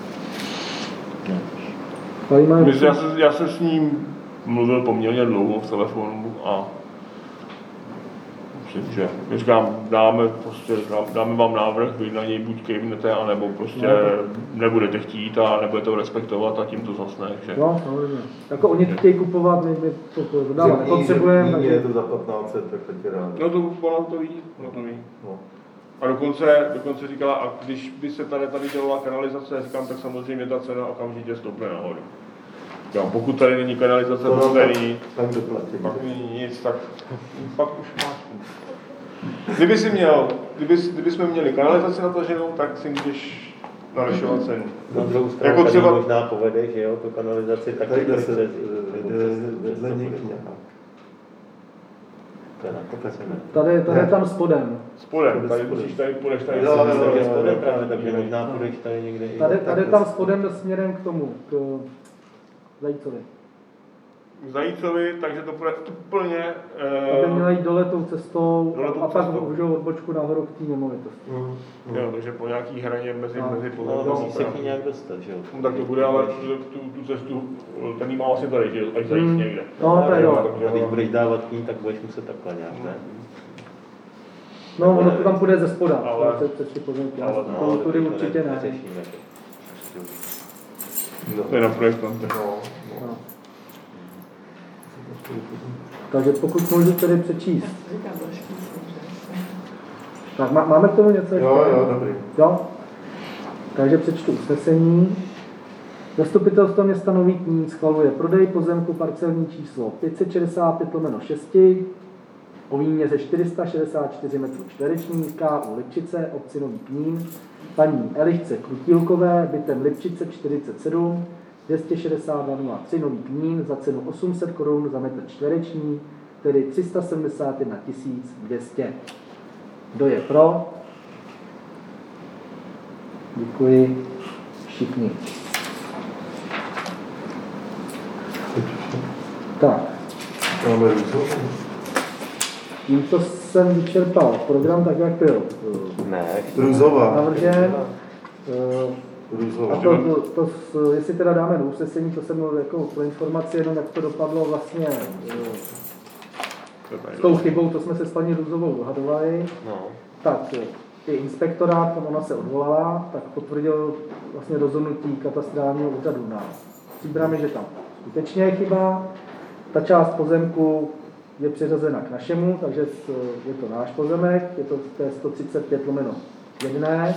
tady máme... My- Já, se, já se s ním mluvil poměrně dlouho v telefonu a myslím, že my říkám, dáme, prostě, dáme vám návrh, vy na něj buď kejvnete, anebo prostě nebudete chtít a nebudete ho respektovat a tím to zasne. Že? No, samozřejmě. Jako oni chtějí kupovat, my, my to, to dále Řekni, nepotřebujeme, řekni, je takže... to za patnáct set, tak teď je rád. No to ona to ví, ona to ví. No. A dokonce, dokonce říkala, a když by se tady, tady dělala kanalizace, říkám, tak samozřejmě ta cena okamžitě stoupne nahoru. Jo, pokud tady není kanalizace To nám postavený, tak doplatí. pak není nic, tak pak už máš. Kdyby si měl, kdyby, kdyby jsme měli kanalizaci nataženou, tak si můžeš navyšovat cenu. Na druhou stranu Jako tady třeba- možná povede, že jo, tu kanalizaci, tak Tady to se chce vede zjistit. vedle někde. To je na kopce, ne? Tady, tady je tam spodem. Spodem, tady musíš tady, půjdeš tady. Jo, jo, Tak jo, je jo, spodem jo, právě, jo, takže jo. možná půjdeš tady někde i... Tady, tak tady to- tam spodem směrem k tomu, k Zajícovi. Zajícovi, takže to bude úplně... Aby Uh, měla jít dole tou cestou Dole tou a pak cestou. můžou odbočku nahoru k té nemovitosti. Mm, mm. jo, takže po nějaký hraně mezi, No. mezi No, pozemkem musí se k ní nějak dostat, že jo? No, tak to bude, ale tu, tu cestu, ten jí má vlastně tady, že až zajít Hmm. někde. No, to je jo. A když budeš dávat k ní, tak budeš muset takhle nějak, ne? No, ono to tam půjde ze spoda, Ale- přes, přes ty pozemky. ale- Ale, no, no, tudy to určitě ne. neřešíme. To je na projektantech. No, no. No. Takže pokud můžu tedy přečíst. Říkám další dobře. Tak má, máme k tomu něco ještě? Jo, jo, dobrý. Jo? Takže přečtu usnesení. Zastupitelstvo města Nový Knín schvaluje prodej pozemku parcelní číslo pět set šedesát pět lomeno šest o výměře čtyři sta šedesát čtyři metrů čtverečních K U Lipčice, obci Nový Knín, paní Elišce Krutílkové, bytem Lipčice čtyřicet sedm, dvě stě šedesát dva nula tři Nový Knín za cenu osm set korun za metr čtvereční, tedy tři sta sedmdesát jedna tisíc dvě stě. Kdo je pro? Děkuji. Všichni. Tak, Máme různou. tímto jsem vyčerpal program tak, jak byl Ne, Růzová. navržen. Eh, A Růzová. to, to, to, to, jestli teda dáme do usnesení, to jsem měl jako pro informaci jenom, jak to dopadlo vlastně eh, To je tady. s tou chybou, to jsme se s paní Růzovou dohadovali. no. Tak, i inspektorát, tam ona se odvolala, tak potvrdil vlastně rozhodnutí katastrálního úřadu na Příbrami, že tam skutečně je chyba. Ta část pozemku je přiřazena k našemu, takže je to náš pozemek, je to, to je sto třicet pět lomeno jedné.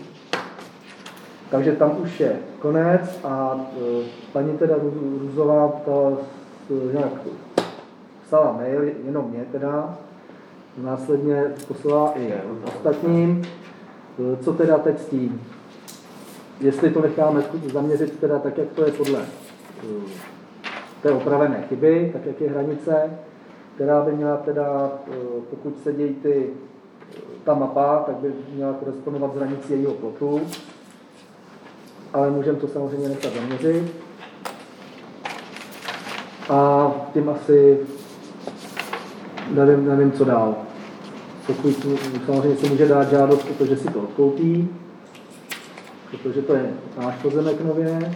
Takže tam už je konec a e, paní teda Růzová ta e, nějak psala mail, jenom mě teda, následně poslala i ostatním, e, co teda teď s tím. Jestli to necháme zaměřit teda tak, jak to je podle e, té opravené chyby, tak jak je hranice, která by měla teda, e, pokud se dějí ty, ta mapa, tak by měla korespondovat s hranicí jejího plotu. Ale můžeme to samozřejmě nechat zaměřit. A tím asi nevím, nevím co dál. Pokud samozřejmě se může dát žádost, protože si to odkoupí, protože to je náš pozemek nově.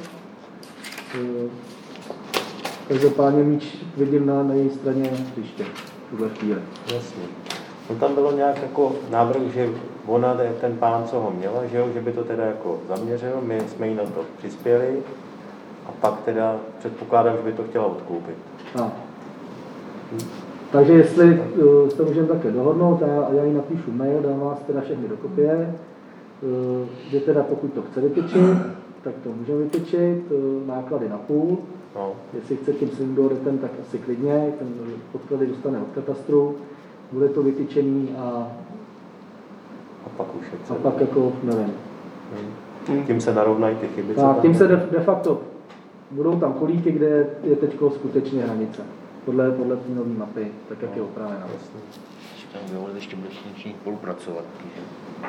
Každopádně míč vidím na, na její straně příště, v tuhle chvíli. Jasně. No tam bylo nějak jako návrh, že ona, ten pán, co ho měla, že, jo, že by to teda jako zaměřil, my jsme jí na to přispěli a pak teda předpokládám, že by to chtěla odkoupit. A. Takže jestli uh, se můžeme také dohodnout, a já jí napíšu mail, dám vás teda všechny do kopie, uh, kde teda pokud to chce vytyčit, tak to můžeme vytyčit, uh, náklady na půl, No. jestli chce tím svým dohodetem, tak asi klidně, ten podklady dostane od katastru, bude to vytyčený a, A pak už je a celé. pak jako nevím. Hmm. Tím se narovnají ty chyby. co Tak tam tím je. se de, de facto budou tam kolíky, kde je teď skutečně hranice, podle, podle té nové mapy, tak jak je opravena. Jasně. jestli ten geodet ještě bude s ním spolupracovat. Takže...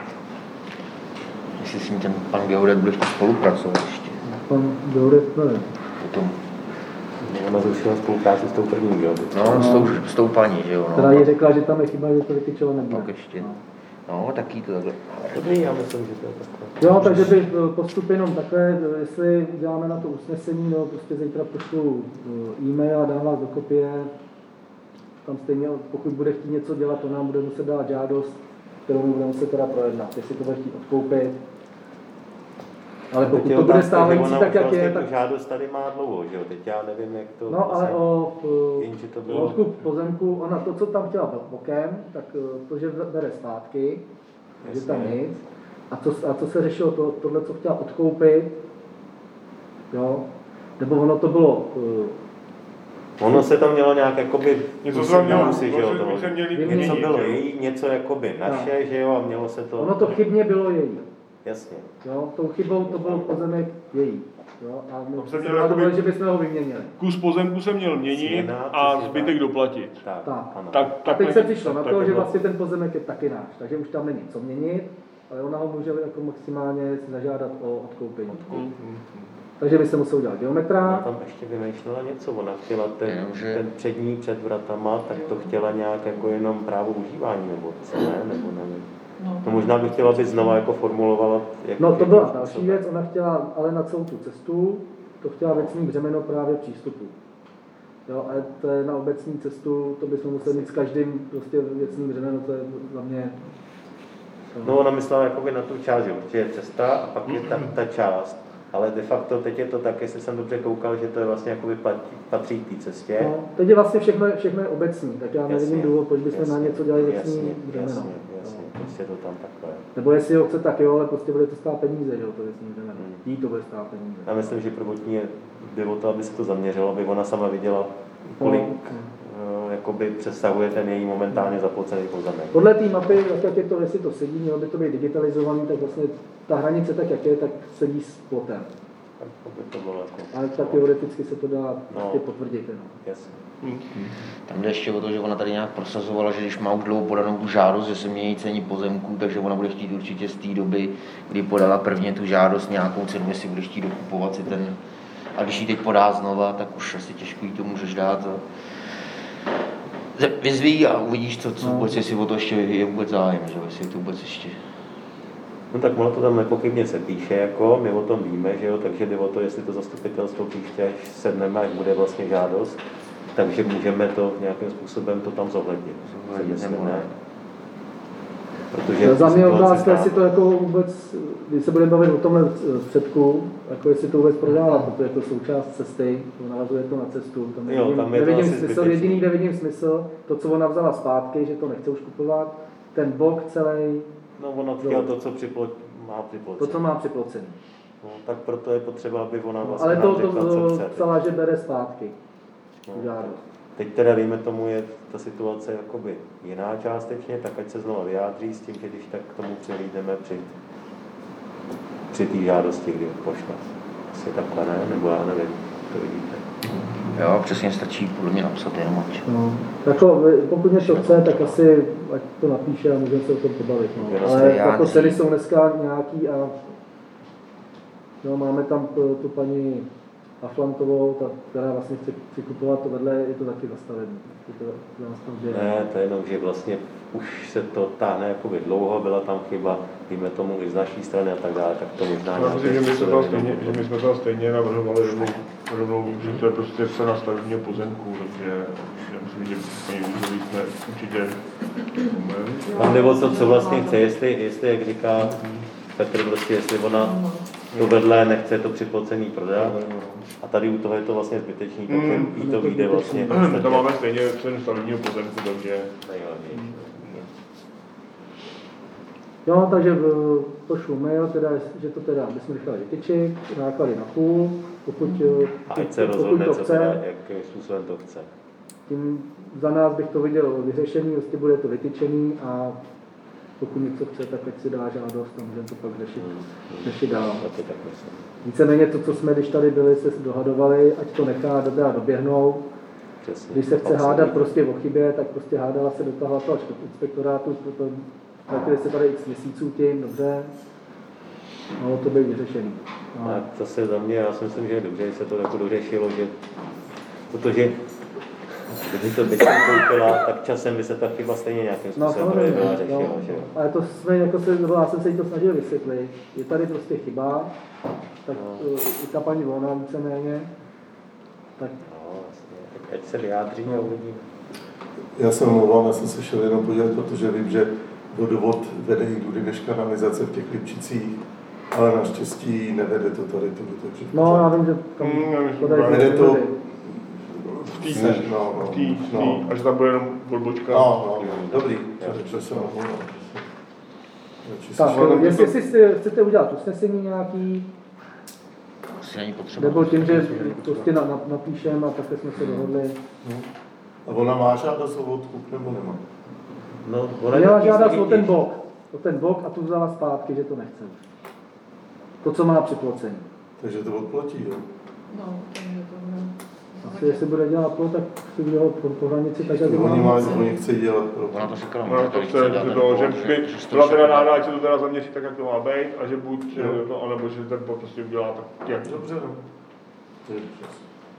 Jestli s ním ten pan geodet bude chtít spolupracovat ještě. Pan geodet, nevím. Potom... Ona zrušila spolupráci s tou první geodet. No, s tou, s tou paní, že jo. No. Která jí řekla, že tam je chyba, že to vytyčilo nebude. Tak ještě. No, taky to takhle. Dobrý, já myslím, že to je takové. Jo, takže by postup jenom takhle, jestli děláme na to usnesení, no prostě zítra pošlu e-mail a dám vás do kopie. Tam stejně, pokud bude chtít něco dělat, to nám bude muset dát žádost, kterou budeme muset teda projednat, jestli to bude chtít odkoupit. Ale pokud to bude stávající tak, jak je, tak... žádost tady má dlouho, že jo? Teď já nevím, jak to... No, ale o, to o odkup pozemku, ona to, co tam chtěla bokem, tak to, že bere zpátky, takže tam nic. A co, a co se řešilo, to, tohle, co chtěla odkoupit, jo? Nebo ono to bylo... Ono se tam mělo nějak jakoby... Něco se mělo, si, že jo, toho, se měli něco měnit, bylo jo. její, něco jakoby naše, no. Že jo, a mělo se to... Ono to chybně bylo její. Jasně. Jo, tou chybou to byl pozemek její. Jo, a my se se měl rozhodli, že bychom ho vyměnili. Kus pozemku se měl měnit Směna, a zbytek doplatit. Tak, Tak. ano. Tak, A tak teď se přišlo na tak to, že bylo. vlastně ten pozemek je taky náš, takže už tam není co měnit, ale ona ho může jako maximálně si zažádat o odkoupení. Mm, mm, mm. Takže by se musel udělat Ona geometra. tam ještě vymýšlela něco, ona chtěla ten, Jenom, že- ten přední před vratama, tak to chtěla nějak jako jenom právo užívání, nebo co ne, nebo nevím. No. No možná bych chtěla, aby znova jako formulovala, jak... No to jakým byla další způsobem. věc, ona chtěla, ale na celou tu cestu, to chtěla věcný břemeno právě přístupu. Jo, a to je na obecní cestu, to bychom museli mít s každým prostě věcný břemeno, to je za mě... No ona myslela jakoby na tu část, že určitě je cesta a pak je ta, ta část. Ale de facto teď je to tak, jestli jsem dobře koukal, že to je vlastně jakoby patří, patří k té cestě. No, teď je vlastně všechno, všechno je obecní, tak já nevidím Jasně, důvod, proč bychom jasně, na něco dělali věcný jasně, břemeno. jasně, jasně, prostě to tam takhle. Nebo jestli ho chce, tak jo, ale prostě bude to stát peníze, že jo, to věcný břemeno. Hmm. Jí to bude stát peníze. Já myslím, že prvotní jde o to, aby se to zaměřilo, aby ona sama viděla, kolik No, no. jakoby přesahuje ten její momentálně zaplacený pozemek. Podle té mapy, tak jak je to, jestli to sedí, mělo by to být digitalizovaný, tak vlastně ta hranice tak, jak je, tak sedí s plotem. Tak by to bylo jako... Ale tak teoreticky se to dá No. prostě potvrdit. No. Jasně. Tam jde ještě o to, že ona tady nějak prosazovala, že když má už dlouho podanou tu žádost, že se mění cení pozemků, takže ona bude chtít určitě z té doby, kdy podala prvně tu žádost nějakou cenu, jestli bude chtít dokupovat si ten. A když ji teď podá znova, tak už asi těžko jí to můžeš dát. Vyzví a uvidíš, co, co vůbec, jestli o to ještě je vůbec zájem, že jestli to vůbec ještě... No tak ono to tam nepochybně se píše, jako my o tom víme, že jo, takže jde o to, jestli to zastupitelstvo píše, až sedneme, až bude vlastně žádost, takže můžeme to nějakým způsobem to tam zohlednit. Zohlednit, Myslím, nebo ne? ne. Protože Za mě situace otázka, tam- jestli to jako vůbec, když se budeme bavit o tomhle předku, jako jestli to vůbec prodávat, protože jako součást cesty, to navazuje to na cestu, tam Jo, nevidím, tam je to nevidím asi smysl, zbytečný. jediný, kde vidím smysl, to, co ona vzala zpátky, že to nechce už kupovat, ten blok celý, No ono chtěla to, co připlo, má připlocený. to, co má připlocený. No, tak proto je potřeba, aby ona vlastně Ale nám to, to, řekla, co to chce. psala, že bere zpátky, No, tu žádost. teď teda dejme tomu, je ta situace jakoby jiná částečně, tak ať se znovu vyjádří s tím, že když tak k tomu přilídeme při, při té žádosti, kdy pošle. Asi takhle ne, nebo já nevím, to vidíte. Jo, přesně stačí podle mě napsat jenom ať. No, jako, pokud něco chce, tak asi ať to napíše a můžeme se o tom pobavit. No. Jenom Ale se jako vyjádří. ceny jsou dneska nějaký a no, máme tam tu, tu paní Aflantovou, ta, která vlastně chce, chce kupovat to vedle, je to taky zastavené. Je to, to Ne, to je jenom, že vlastně už se to táhne jakoby dlouho, byla tam chyba, víme tomu i z naší strany a tak dále, tak to možná Já myslím, že my jsme způsobem tam stejně, že my jsme tam stejně navrhovali rovnou, rovnou, že to je prostě cena stavebního pozemku, takže já myslím, že paní Vízový jsme určitě Tam jde o to, co vlastně chce, jestli, jestli jak říká Petr, prostě jestli ona to vedle nechce to připlacený prodat a tady u toho je to vlastně zbytečný, takže Mm. jí to vyjde vlastně my tam máme stejně cenu stavebního pozemku, takže nejhlavnější. Jo, takže v- pošlu mail, teda, že to teda bychom nechali vytyčit, náklady na půl, pokud, A ať se pokud rozhodne, to co chce, teda, jakým způsobem to chce. tím za nás bych to viděl vyřešený, jestli bude to vytyčený a pokud něco chce, tak ať si dá žádost a můžeme to pak řešit, řešit dál. Já to tak myslím. Víceméně to, co jsme, když tady byli, se dohadovali, ať to nechá teda doběhnout Přesně. Když se chce Pak hádat se- prostě o chybě, tak prostě hádala se, dotáhla to až do inspektorátu, potom tratili se tady x měsíců tím, dobře, malo to být vyřešený. No. A zase za mě, já si myslím, že je dobře, že se to jako dořešilo, že, protože kdyby to teď koupila, tak časem by se ta chyba stejně nějakým No způsobem samozřejmě, projednala, no, řešila, že jo. ale to jsme, jako se, já jsem se jí to snažil vysvětlit, je tady prostě chyba, tak No. no. i ta paní volná víceméně, tak No, vlastně, tak ať se vyjádří a uvidíme. Já se omlouvám, já jsem se šel jenom podívat, protože vím, že vodovod vede i dudy než kanalizace v těch Lipčicích, ale naštěstí nevede to tady tudy, takže... no já vím, že tam Mm, já myslím, to tady že Vede to... vede. V té, no, no, v té, v té, no. až tam bude jenom odbočka. No, no, dobrý, že se omlouvám. Tak, jestli, jestli si chcete udělat usnesení nějaký, Asi není potřeba. nebo tím, že prostě na, na, napíšeme a takhle jsme se dohodli. A ona má žádat o odkup, nebo nemá? No, ona Měla je žádat taky o ten vidíš. blok, o ten blok a tu vzala zpátky, že to nechce. To, co má připlacení. Takže to odplatí, jo? No, takže to bude. Asi jestli bude dělat blok, tak si udělat po, po hranici, tak jak Oni, má. mají, oni chce dělat pro... Ona to říkala, No, to chce, že, to, že by byla teda ráda, ať se to teda zaměří tak, jak to má být, a že buď Jo. to, anebo že ten blok prostě udělá tak, jak. Dobře, no. To je dobře.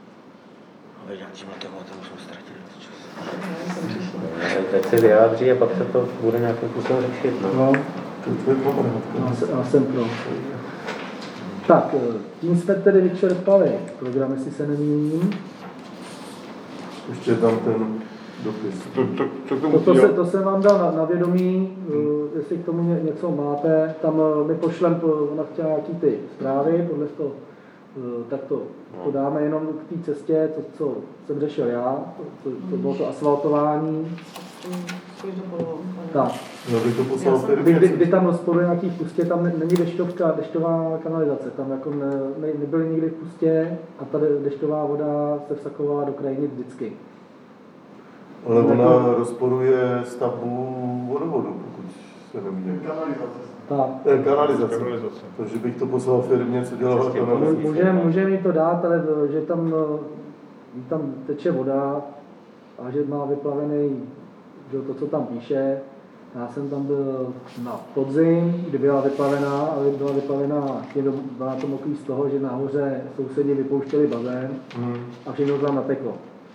Ale já tím matematem jsme ztratili čas. Já jsem přišla. Teď se vyjádří a pak se to bude nějakým způsobem řešit. No. No, To je tvoje pohoda. já, se, já jsem pro. Tak, tím jsme tedy vyčerpali program, jestli se nemýlím. Ještě je tam ten dopis. To, to, to, k tomu To, to, chtěl. se, to jsem vám dal na, na vědomí, uh, jestli k tomu ně, něco máte. Tam uh, my pošlem, po, ona chtěla nějaký ty zprávy, podle toho, uh, tak to, to dáme jenom k té cestě, to, co jsem řešil já, to, to bylo to asfaltování. Půjdu to bylo. Tak, No, by to poslal Já jsem- kdy, kdy, firmě. kdy tam rozporuje nějaký v Pustě, tam ne- není dešťovka, dešťová kanalizace, tam jako ne, ne, nebyly nikdy v Pustě a tady dešťová voda se vsakovala do krajiny vždycky. Ale Jako- ona rozporuje stavbu vodovodu, pokud se nemýlím. Kanalizace. Tak. Eh, Kanalizace. Kanalizace. Takže bych to poslal firmě, co dělala Cestě kanalizaci. Můžeme může mi to dát, ale že tam, eh, tam teče voda a že má vyplavený, že to, co tam píše. Já jsem tam byl na podzim, kdy byla vyplavená, ale byla vyplavená, byla to mokrý z toho, že nahoře sousedi vypouštěli bazén Hmm. a všechno tam nateklo.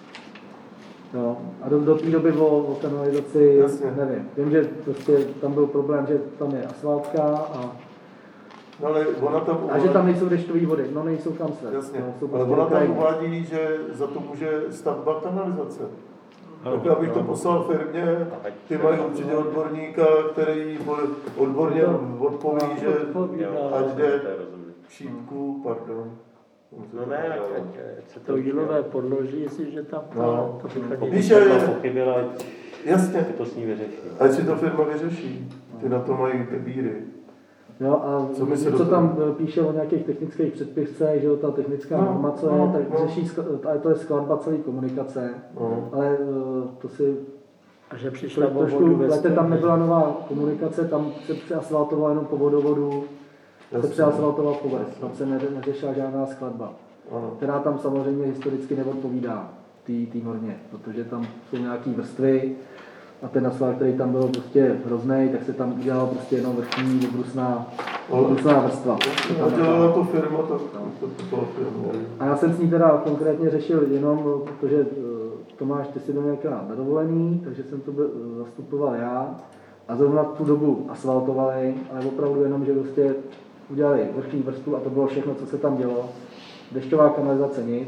No, a do, do té doby o, o kanalizaci, Jasně. nevím. Vím, že prostě tam byl problém, že tam je asfaltka a, No, ale ona tam... a že tam nejsou dešťové vody. No, nejsou tam se. Jasně, No, jsou ale prostě ona tam krajiny. uvádí, že za to může stavba kanalizace. Ano, Tak abych to ano. poslal firmě, ty mají určitě odborníka, který bude odborně odpoví, že ať jde šípku, pardon. No ne, ať, ať, ať se to To jílové podloží, jestliže tam to, No. to vychodí. Víš, Když že- je pochybila, ať Jasně, ať to s ní vyřeší. ať si to firma vyřeší. Ty na to mají papíry. Jo, a Co my se něco do tam toho- eh, píše o nějakých technických předpisech, že jo, ta technická No, norma, co je, no, tak no. řeší, skla- ale to je skladba celé komunikace, No. ale eh, to si A že přišla o trošku, vodu ve leté tam stavbě. nebyla nová komunikace, tam se přeasfaltovalo jenom po vodovodu, se Jasně. přeasfaltoval povrch, tam se ne, neřešila žádná skladba, Ano. která tam samozřejmě historicky neodpovídá té normě, protože tam jsou nějaké vrstvy a ten asfalt, který tam byl prostě hrozný, tak se tam udělala prostě jenom vrchní obrusná, obrusná vrstva. A dělala to firma, tak to byla firma. A já jsem s ní teda konkrétně řešil jenom, protože eh, Tomáš, ty jsi byl nějaká na dovolený, takže jsem to byl, eh, zastupoval já. A zrovna tu dobu asfaltovali, ale opravdu jenom, že prostě udělali vrchní vrstvu a to bylo všechno, co se tam dělo. Dešťová kanalizace nic.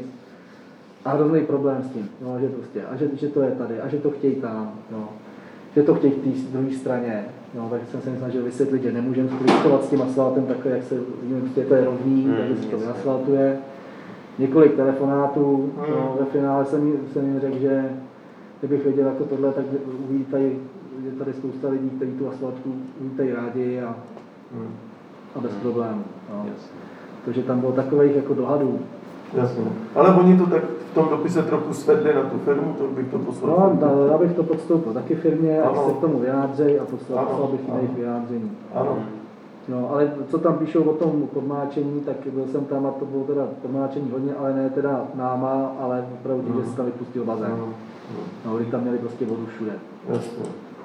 A hrozný problém s tím, no, že prostě, a že, že to je tady, a že to chtějí tam, no, že to chtějí v té druhé straně. No, takže jsem se jim snažil vysvětlit, že nemůžeme skrýškovat s tím asfaltem takhle, jak se, prostě to je rovný, Hmm, takže se to jasně. vyasfaltuje. Několik telefonátů, Hmm. no, ve finále jsem, jí- jsem jim řekl, že kdybych věděl jako tohle, tak uvítají, je tady spousta lidí, kteří tu asfaltku uvítají rádi a, Hmm. a bez problémů. No. Jasně. Protože tam bylo takových jako dohadů. Jasně. Ale oni to tak v tom dopise trochu svedli na tu firmu, to bych to poslal. No, da, já bych to podstoupil taky firmě, ať Ano. se k tomu vyjádřej a poslal, Ano, poslal bych ano. jejich vyjádření. Ano. No, ale co tam píšou o tom podmáčení, tak byl jsem tam a to bylo teda podmáčení hodně, ale ne teda náma, ale opravdu, mm. že se tam vypustil bazén. Mm. No, lidi tam měli prostě vodu všude. Jasně.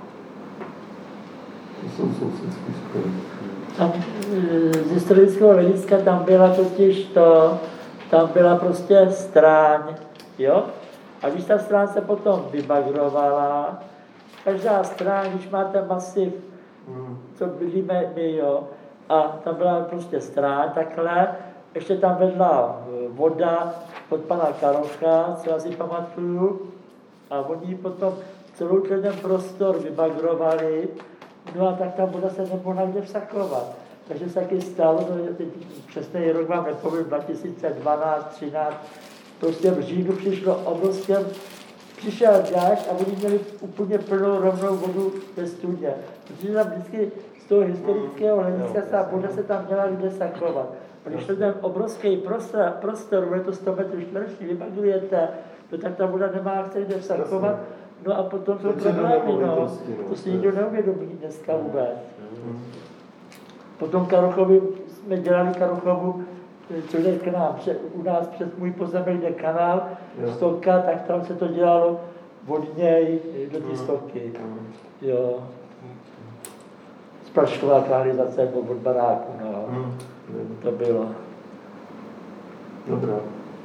To jsou sousedský školy. Tam z historického hlediska tam byla totiž to, tam byla prostě stráň, jo? A když ta stráň se potom vybagrovala, každá stráň, když máte masiv, mm. co bydlíme my, jo, a tam byla prostě stráň takhle, ještě tam vedla voda od pana Karocha, co já si pamatuju, a oni potom celou ten prostor vybagrovali, no a tak ta voda se nemohla kde vsakovat. Takže se taky stalo, no, teď přesný rok vám nepovím, dva tisíce dvanáct třináct, prostě v říjnu přišlo obrovské, přišel dážď a oni měli úplně plnou rovnou vodu ve studně. Protože tam vždycky z toho historického hlediska ta voda se tam měla kde sakovat. A když to ten obrovský prostor, prostor, bude to sto metrů čtvereční, vybagrujete, no tak ta voda nemá chce kde vsakovat, no a potom to problémy, no. To si nikdo neuvědomí dneska vůbec. Potom Karochovi jsme dělali Karochovu, co jde k nám, u nás přes můj pozemek jde kanál, stoka, tak tam se to dělalo od něj do té stoky. Jo. Sprašková kanalizace nebo od baráku, no. To bylo. Dobrá.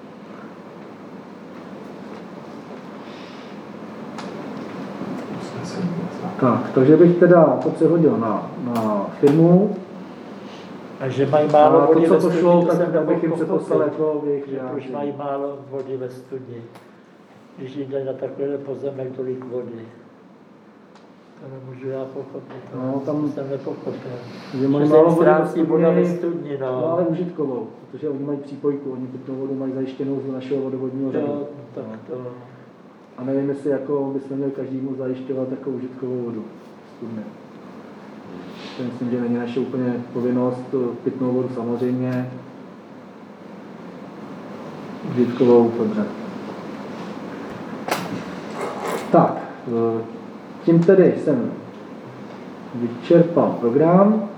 Tak, takže bych teda to přehodil na, na firmu. A že mají málo a vody to, ve co studni, šlo, to tak jsem bych jim nemohl přeposlal pochopit. jako jejich Že proč mají málo vody ve studni, když jde na takovýhle pozemek tolik vody. To nemůžu já pochopit. To no, tam jsem nepochopil. Že mají málo vody ve studni, voda ve studni, studni, no. no ale užitkovou, protože oni mají přípojku, oni pitnou vodu mají zajištěnou z našeho vodovodního řadu. Jo, tak to... A nevím, jestli jako bychom měli každému zajišťovat takovou užitkovou vodu. Studně. To myslím, že není naše úplně povinnost, pitnou vodu samozřejmě. Užitkovou, dobře. Tak, tím tedy jsem vyčerpal program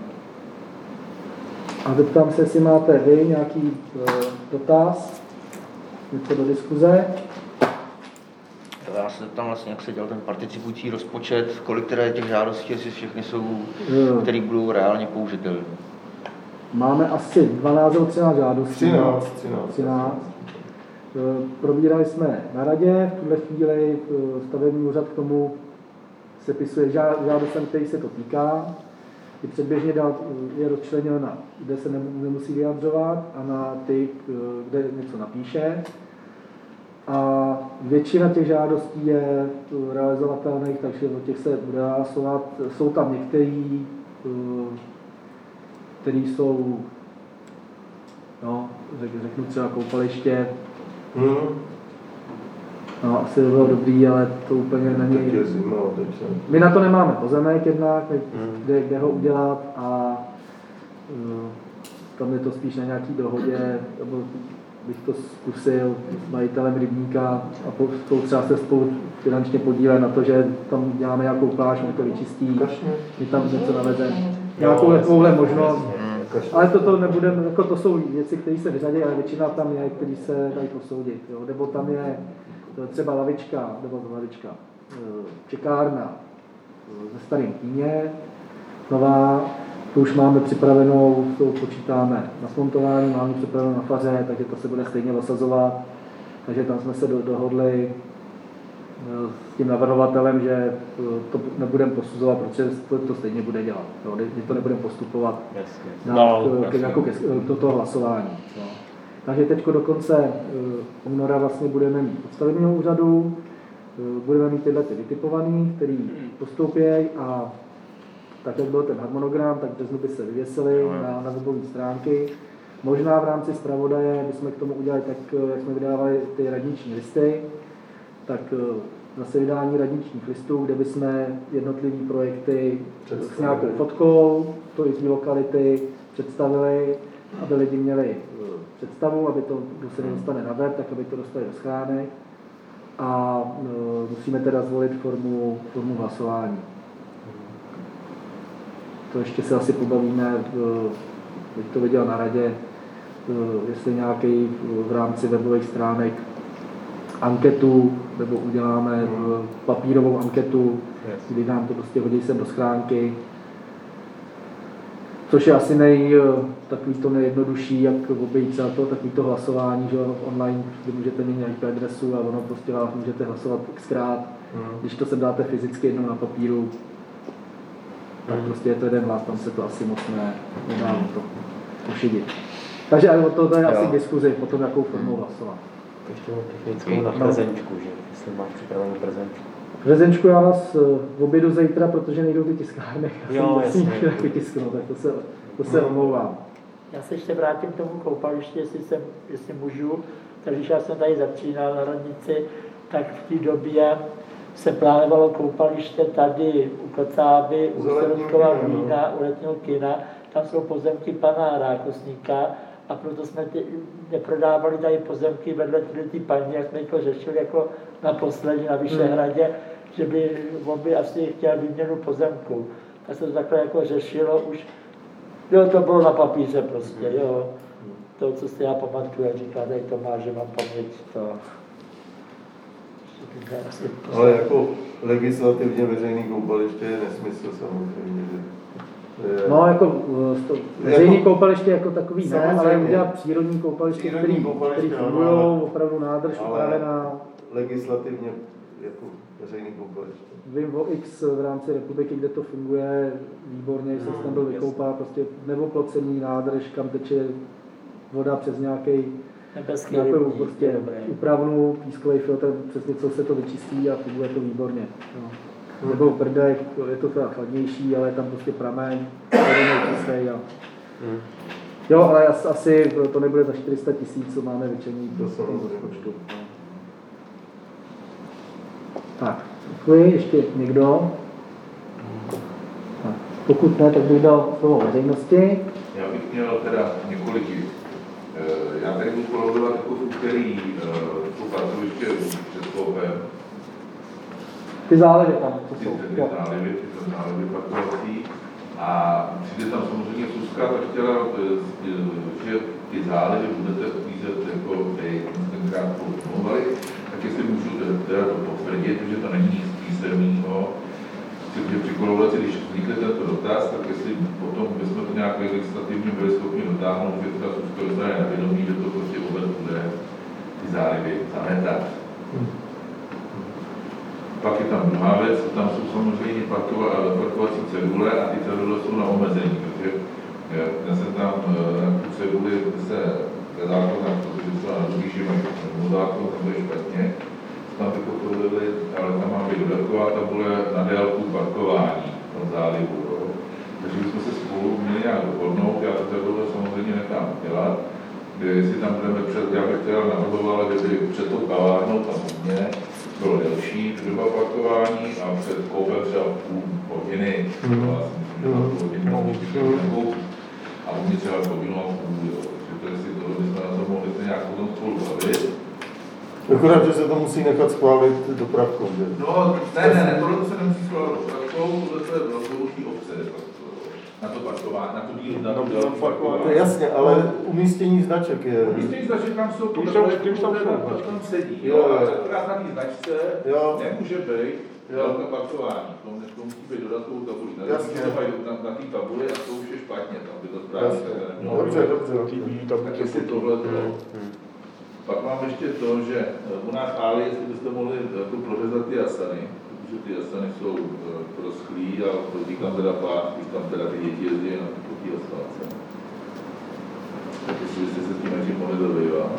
a zeptám se, jestli máte vy nějaký dotaz, něco do diskuze. Já se zeptám vlastně, jak se dělal ten participující rozpočet, kolik teda těch žádostí, jestli všechny jsou, které budou reálně použitelné. Máme asi dvanáct nebo třináct žádostí. třináct. třináct. Probírali jsme na radě, v tuhle chvíli stavební úřad k tomu sepisuje žádostem, který se to týká. I předběžně je rozčleněno na, kde se nemusí vyjadřovat a na ty, kde něco napíše. A většina těch žádostí je realizovatelných, takže o těch se bude hlasovat. Jsou tam některý, který jsou, no, řeknu třeba koupaliště. Hmm. No, asi by bylo dobrý, ale to úplně není. Teď je zima, teď se... My na to nemáme pozemek jednak, hmm. kde, kde ho udělat a uh, tam je to spíš na nějaký dohodě, nebo bych to zkusil s majitelem rybníka a po, třeba se spolu finančně podílet na to, že tam děláme nějakou pláž, on to vyčistí, my tam něco navezeme. Nějakou takovouhle možnost. Ale to, to nebudeme, jako to jsou věci, které se vyřadí, ale většina tam je, které se dají posoudit. Jo? Nebo tam je třeba lavička, nebo lavička, čekárna ve Starém Týně, nová, tu už máme připravenou, to počítáme na smontování, máme připravenou na faře, takže to se bude stejně zasazovat. Takže tam jsme se do, dohodli s tím navrhovatelem, že to nebudeme posuzovat, protože to, to stejně bude dělat. Jo? My to nebudeme postupovat na, no, k, k, jako ke, toto hlasování. Jo? Takže teď do konce února vlastně budeme mít od stavebního úřadu, budeme mít tyhle ty vytipovaný, který postoupí a tak, jak byl ten harmonogram, tak březnu by se vyvěsily na, na webové stránky. Možná v rámci zpravodaje bychom k tomu udělali tak, jak jsme vydávali ty radniční listy, tak zase vydání radničních listů, kde bychom jednotlivé projekty s nějakou fotkou, to i z lokality představili, aby lidi měli představu, aby to, kdo se nedostane na web, tak aby to dostali do schránek. A musíme teda zvolit formu, formu hlasování. to ještě se asi pobavíme, bych to viděl na radě, jestli nějaký v rámci webových stránek anketu, nebo uděláme papírovou anketu, kdy nám to prostě hodí sem do schránky. Což je asi nej, takový to nejjednodušší, jak obejít se na to, takový to hlasování, že online, kdy můžete mít nějakou adresu a ono prostě vás můžete hlasovat xkrát. Mm. Když to se dáte fyzicky jednou na papíru, tak prostě je to jeden hlas, tam se to asi moc ne, nedá to pošidit. Takže o to, to je jo. asi diskuzi, potom jakou formou hlasovat. Ještě mám technickou na prezenčku, že? Jestli máš připravenou prezenčku. Prezenčku já vás v obědu zítra, protože nejdou ty tiskárny. Jo, jasně. Vytisknout, tak to se, to se omlouvám. Já se ještě vrátím k tomu koupališti, jestli, jsem, jestli můžu. Takže když já jsem tady začínal na radnici, tak v té době se plánovalo koupaliště tady u Kocáby, u Starostkova Mlýna, u letního kina. Tam jsou pozemky pana Rákosníka a proto jsme ty, neprodávali tady pozemky vedle ty paní, jak jsme to řešili jako naposledy na Vyšehradě, hmm. že by on by asi chtěl výměnu pozemku. Tak se to takhle jako řešilo už. Jo, to bylo na papíře prostě, jo. To, co si já pamatuju, jak říká, tady to má, že mám paměť, to... Ale jako legislativně veřejný koupaliště je nesmysl samozřejmě. Je... No, jako to, veřejný jako, koupaliště jako takový ne, ale udělat přírodní koupaliště, přírodní který, koupaliště, který fungují, no, opravdu nádrž upravená. Legislativně jako veřejný koupaliště. Vím o X v rámci republiky, kde to funguje výborně, že se tam byl vykoupá, prostě neoplocený nádrž, kam teče voda přes nějaký nějakou prostě úpravnu, pískový filtr, přesně co se to vyčistí a funguje to výborně. No. Hmm. Nebo Brdek, je to teda chladnější, ale je tam prostě prameň, čistý a... Hmm. Jo, ale asi to nebude za čtyři sta tisíc, co máme vyčení do rozpočtu. Tak, děkuji. Ještě někdo? Tak, pokud ne, tak bych dal slovo veřejnosti. Já bych měl teda několik. Já tady budu kolorovat jako v úterý to parkoviště před Kopem. Ty zálivy tam, to ty, jsou. Ty, ty zálivy, ty zálivy parkovací. A přijde tam samozřejmě Zuzka, tak chtěla, že ty zálivy budete uklízet jako vy tenkrát pomluvali, tak jestli můžu teda to potvrdit, že to není nic písemného, že při kolaudaci, když vznikne tento dotaz, tak jestli potom bychom to nějak legislativně byli schopni dotáhnout, že teda Zuzka dostane na vědomí, že to prostě vůbec bude ty zálivy zametat. Hmm. Pak je tam druhá věc, tam jsou samozřejmě parkovací cedule a ty cedule jsou na omezení, protože já jsem tam na tu ceduli se zákona, protože se na druhý živají zákon, tam to je špatně, tam tyto prodali, ale tam má být dodatková tabule na délku parkování v zálivu. Jo. Takže bychom se spolu měli nějak dohodnout, já to cedule samozřejmě nechám dělat, jestli tam budeme před, já bych teda navrhoval, aby byli před tou kavárnou tam hodně, bylo delší doba parkování a před koupem třeba půl hodiny, mm. hodinu, a u mě třeba hodinu a půl, jo. Takže to jestli tohle bychom na to mohli se nějak potom spolu bavit. Akorát, že se to musí nechat schválit dopravkou, že? No, ne, ne, ne, tohle se nemusí schválit dopravkou, tohle to je rozhodnutí obce, na to parkování, na to díl, na to díl parkování. To je jasně, ale umístění značek je... Umístění značek tam jsou, to tam sedí, jo, akorát na té značce nemůže být velké parkování, to musí být dodatkovou tabulí. Jasně. To mají na, na té tabuli a to už je špatně, tam by to správně se nemělo. Dobře, dobře. Tak jestli tohle to... Pak mám ještě to, že u nás áli, jestli byste mohli jako prořezat ty jasany, protože ty jasany jsou proschlý a říkám teda pár, když tam teda ty děti jezdí na ty potí asfalce. Tak jestli byste se tím ještě mohli zabývat.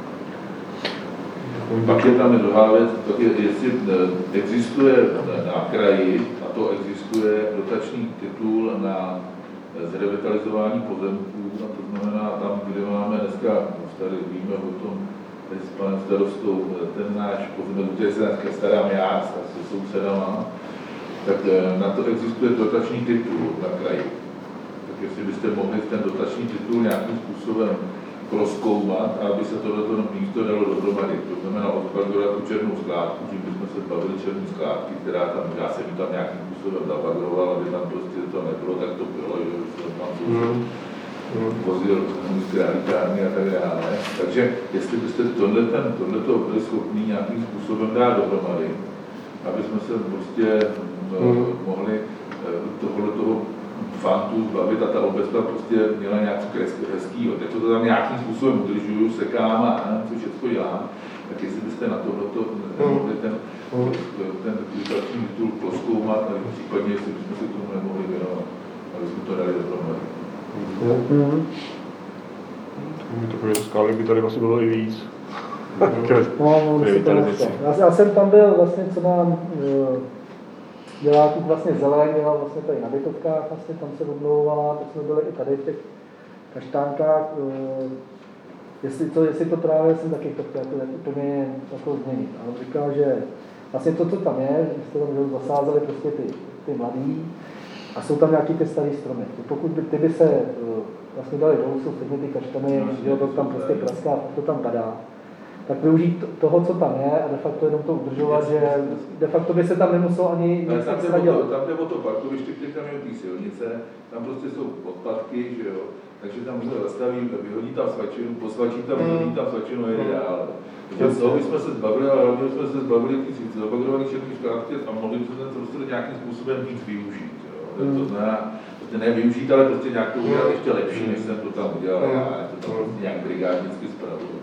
Pak je tam druhá věc, tak je, jestli existuje na kraji, a to existuje dotační titul na zrevitalizování pozemků, a to znamená tam, kde máme dneska, tady víme o tom, s panem starostou, ten náš pozemek, který se dneska starám já se sousedama, tak na to existuje dotační titul na kraji. Tak jestli byste mohli ten dotační titul nějakým způsobem prozkoumat, aby se tohleto místo dalo dohromady. To znamená odpardovat tu černou skládku, tím bychom se bavili černý skládky, která tam, já jsem tam nějakým způsobem zapadroval, aby tam prostě to nebylo, tak to bylo. Mm. vozil králikárny a tak dále. Takže jestli byste tohle ten, tohleto byli schopni nějakým způsobem dát dohromady, aby jsme se prostě mm. mohli tohle toho fantu zbavit a ta obec tam prostě měla nějaký hezký, tak to tam nějakým způsobem udržuju, sekám a co všechno dělám, tak jestli byste na tohleto nemohli ten, ten utilizační titul prozkoumat, ale případně jestli bychom se tomu nemohli věnovat, aby jsme to dali dohromady. Mm-hmm. My to skály by tady vlastně bylo i víc. No, já, já jsem tam byl vlastně, co nám dělá tu vlastně zeleň, dělal vlastně tady na bytovkách, vlastně tam se obnovovala, tak jsme byli i tady v těch kaštánkách. Jestli to, jestli to právě jsem taky chtěl úplně jako změnit. A on říkal, že vlastně to, co tam je, že jste tam zasázeli prostě ty, ty mladý a jsou tam nějaký ty starý stromy. Pokud by ty by se vlastně dali dolů, jsou stejně ty kaštany, že to tam prostě praská, to tam padá. Tak využít toho, co tam je a de facto jenom to udržovat, že de facto by se tam nemuselo ani nic extra dělat. Tam jde o to parkoviště, které tam je té silnice, tam prostě jsou odpadky, že jo, takže tam se zastaví, vyhodí tam svačinu, posvačí tam, vyhodí tam svačinu a jede dál. Takže z toho bychom se zbavili, ale hlavně jsme se zbavili ty zabagrované černý škrátky a mohli bychom ten prostě nějakým způsobem víc využít. Jo. To znamená, prostě ne využít, ale prostě nějak to udělat ještě lepší, než jsem to tam udělal já, to tam prostě nějak brigádnicky spravuju.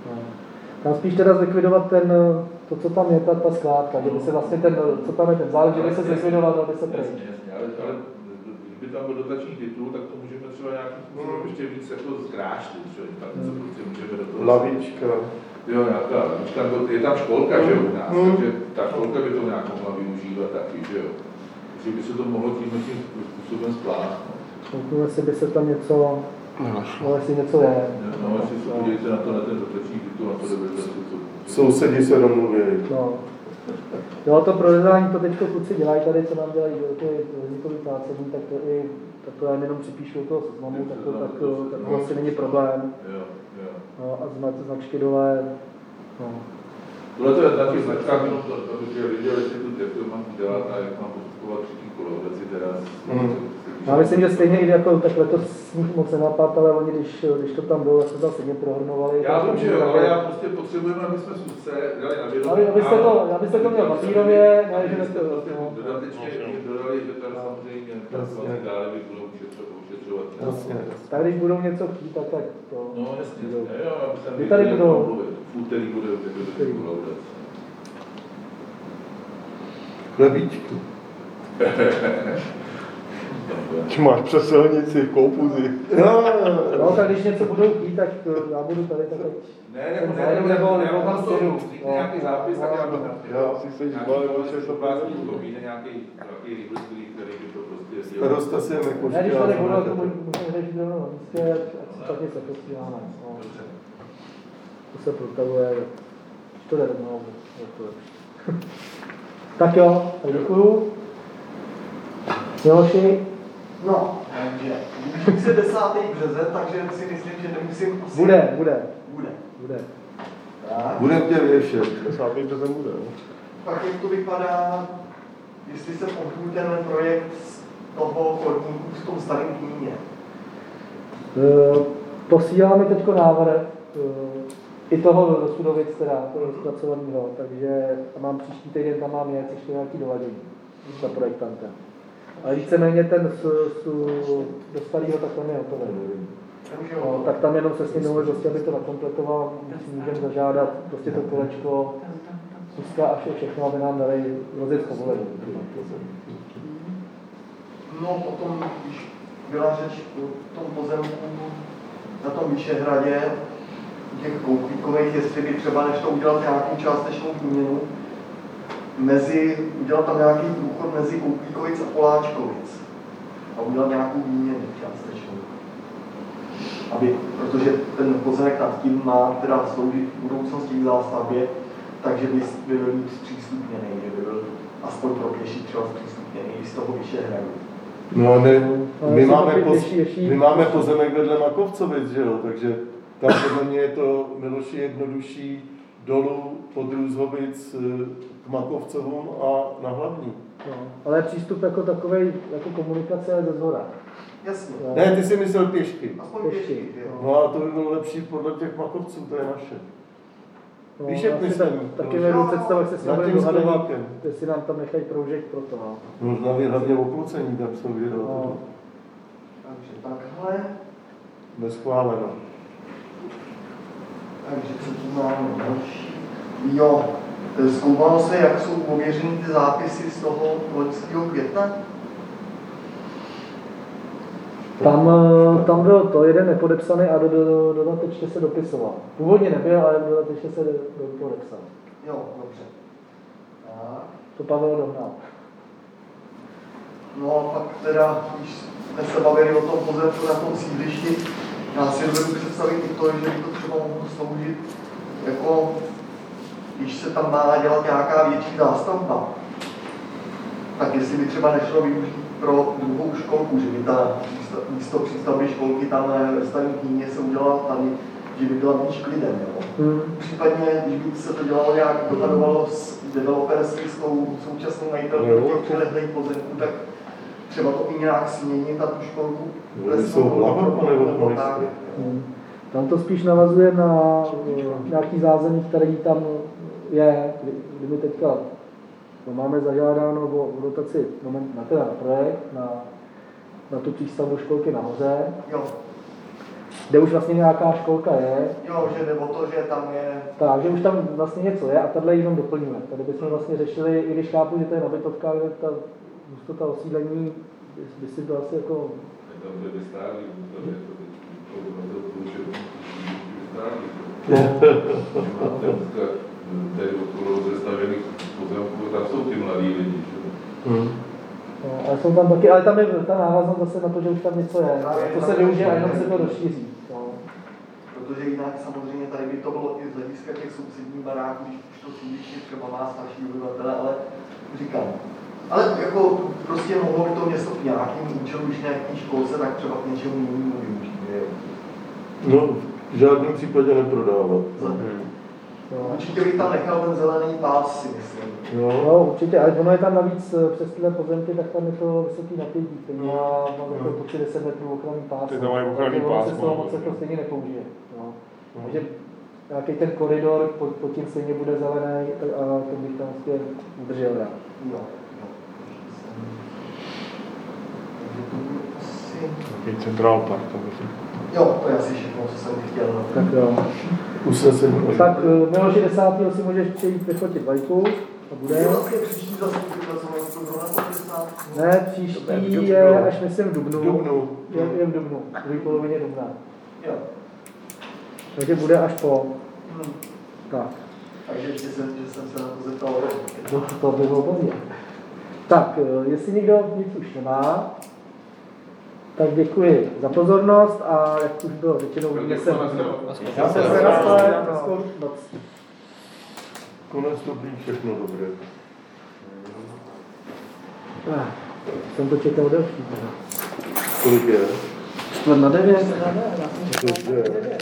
Tam spíš teda zlikvidovat ten, to, co tam je, ta, ta skládka, že by se vlastně ten, co tam je ten zálež, že by se zlikvidoval, dal by se pryč. Jasně, jasně, ale, ale kdyby tam byl dotační titul, tak to můžeme třeba nějakým způsobem ještě víc jako zkrášlit, že tak co prostě můžeme do toho... Lavička. Jo, nějaká lavička, je tam školka, že jo, u nás, mm. takže ta školka by to nějak mohla využívat taky, že jo. Takže by se to mohlo tímhle tím způsobem spláchnout. Kouknu, jestli by se tam něco... No, jestli něco je. No, jestli se podívejte na to, na ten dotační titul, na to dovedete to. Sousedi se domluví. No. Jo, to prověřování to teďko kluci dělají tady, co nám dělají ty vznikový plácení, tak to i, tak to já jenom připíšu do toho seznamu, tak to, tak, to, tak to asi není problém. Jo, jo. No, a zna, značky dole, no. Tohle to je na těch značkách jenom to, abych viděl, jestli tu jak to mám dělat a jak mám postupovat při té kolaudaci teda. Já myslím, že stejně i jako tak letos sníh moc nenapad, ale oni, když, když to tam bylo, se tam stejně prohrnovali. Já vím, že jo, ale já prostě potřebujeme, aby jsme se dali na vědomí. Ale abyste to, abyste to měl papírově, ne, že ne to... Dodatečně dodali, že tam samozřejmě dále by budou ušetřovat. Tak když budou něco chtít, tak tak to... No jasně, jo, aby jsem vy tady budou... V úterý bude kolaudace. Chlebíčky. Či máš přes silnici, koupuzi. No, no, tak když něco budou chtít, tak já budu tady, tak ne, nebo ne, nebo nebo tam stěnu. Nějaký zápis, tak já budu. Já si se zbavil, že to prázdný vzpomíne, nějaký rýblský, který by to prostě... Starosta si je nepočítá. Ne, když tady budu, tak můžeme řešit rovnou na místě, ať si špatně se posíláme. To se protavuje, to jde rovnou, je to lepší. Tak jo, tak děkuju. Miloši? No, takže blíží se desátý březen, takže si myslím, že nemusím... Asi... Bude, bude. Bude. Bude. Tak. Budem tě věšet. desátý březen bude, jo. Tak jak to vypadá, jestli se pohnu ten projekt z toho chodníku v tom starém kníně? E, posíláme teďko návrh e, i toho do Sudovic, teda, toho zpracovaného, takže mám příští týden, tam mám jet ještě nějaký doladění za projektanta. Ale víceméně ten z, z, do starého, tak tam je hotový. No, tak tam jenom se s ním domluvit, prostě, aby to nakompletoval, můžeme zažádat prostě to kolečko, Suska a vše, všechno, aby nám dali rozjet povolení. No potom, když byla řeč o tom pozemku na tom Vyšehradě, těch koupíkových, jestli by třeba než to udělat nějakou částečnou výměnu, mezi, udělat tam nějaký průchod mezi Koupíkovic a Poláčkovic a udělat nějakou výměnu částečnou. Aby, protože ten pozemek nad tím má teda sloužit v budoucnosti k zástavbě, takže by byl mít zpřístupněný, že by byl aspoň pro pěší třeba zpřístupněný z toho Vyšehradu. No ne, my máme, poz, my máme pozemek vedle Makovcovic, že jo, takže tam podle mě je to, Miloši, jednodušší dolů pod Růzhovic k Makovcovům a na Hlavní. No, ale přístup jako takovej, jako komunikace je ze zhora. Jasně. Ne, ty jsi myslel pěšky. Aspoň pěšky, jo. No a to by bylo lepší podle těch makovců, to je naše. No, Víš, jak asi myslím? tak, taky nebudu představu, jak se s Nad ním tím dohadovat, skleníkem. jestli nám tam nechají proužek pro to. No. Možná hlavně oplocení, tam jsou video. No. Takže takhle. Neschváleno. Takže co tu máme další? Jo, zkoumalo se, jak jsou ověřeny ty zápisy z toho loňského května? Tam, eh, tam byl to jeden nepodepsaný a do, do, dodatečně se dopisoval. Původně nebyl, ale dodatečně se do, do, podepsal. Jo, dobře. Tak. To Pavel dohnal. No a pak teda, když jsme se bavili o tom pozemku na tom sídlišti, já si dovedu představit i to, že by to třeba mohlo sloužit, jako když se tam má dělat nějaká větší zástavba, tak jestli by třeba nešlo využít pro druhou školku, že by ta místo, místo přístavby školky tam ve Starém Kníně se udělala tady, že by byla blíž k lidem. Hmm. Případně, když by se to dělalo nějak, dohadovalo s developersky, s tou současnou majitelkou těch přilehlých pozemků, tak třeba to i nějak změnit a tu školku Jsou hmm. Tam to spíš navazuje na nějaký zázemí, který tam je, kdy, kdy my teďka no, máme zažádáno o dotaci moment na, teda na projekt, na, na tu přístavbu školky nahoře, jo. kde už vlastně nějaká školka je. Jo, že jde o to, že tam je... Tak, že už tam vlastně něco je a tadyhle jenom doplňuje. Tady bychom vlastně řešili, i když chápu, že to je na bytovkách, kde ta hustota osídlení by si to asi jako... Tam bude vystálý, to je to tady okolo zestavěných pozemků, tam jsou ty mladí lidi. Hmm. No, ale jsou tam taky, ale tam je ta návaznost zase na to, že už tam něco je. To se využije a jenom se to rozšíří. No. Protože jinak samozřejmě tady by to bylo i z hlediska těch subsidních baráků, když už to sídliště třeba má starší obyvatele, ale říkám. Ale jako prostě mohlo by to město k nějakým účelu, když nějaký školce, tak třeba k něčemu jinému využít. No, v žádném případě neprodávat. No. Určitě bych tam nechal ten zelený pás, si myslím. Jo, no, určitě, ale ono je tam navíc přes tyhle pozemky, tak tam je to vysoký napětí, který má, má takový počet deset metrů ochranný pás. Ty tam mají ochranný pás. Se z toho moc jako stejně nepoužije. No. Takže nějaký ten koridor pod, pod tím stejně bude zelený a to bych tam vlastně udržel rád. Jo. Takový central park, to myslím. Jo, to je asi všechno, co jsem chtěl. Tak jo. Usnesení. Tak Miloši desátého si můžeš přijít vyfotit vajku a bude. Je vlastně příští zase vypracovat. Ne, příští je až myslím v dubnu. Dubnu. Je, je v dubnu, v druhé polovině dubna. Jo. Takže bude až po. Hmm. Tak. Takže ještě jsem, že jsem se na to zeptal. No, to by bylo pozdě. Tak, jestli někdo nic už nemá, tak děkuji za pozornost a jak už bylo řečeno, uvidíme se. Já se se nastavím. Konec dobrý, všechno dobré. Ah, jsem to čekal delší. Kolik je? Čtvrt na devět.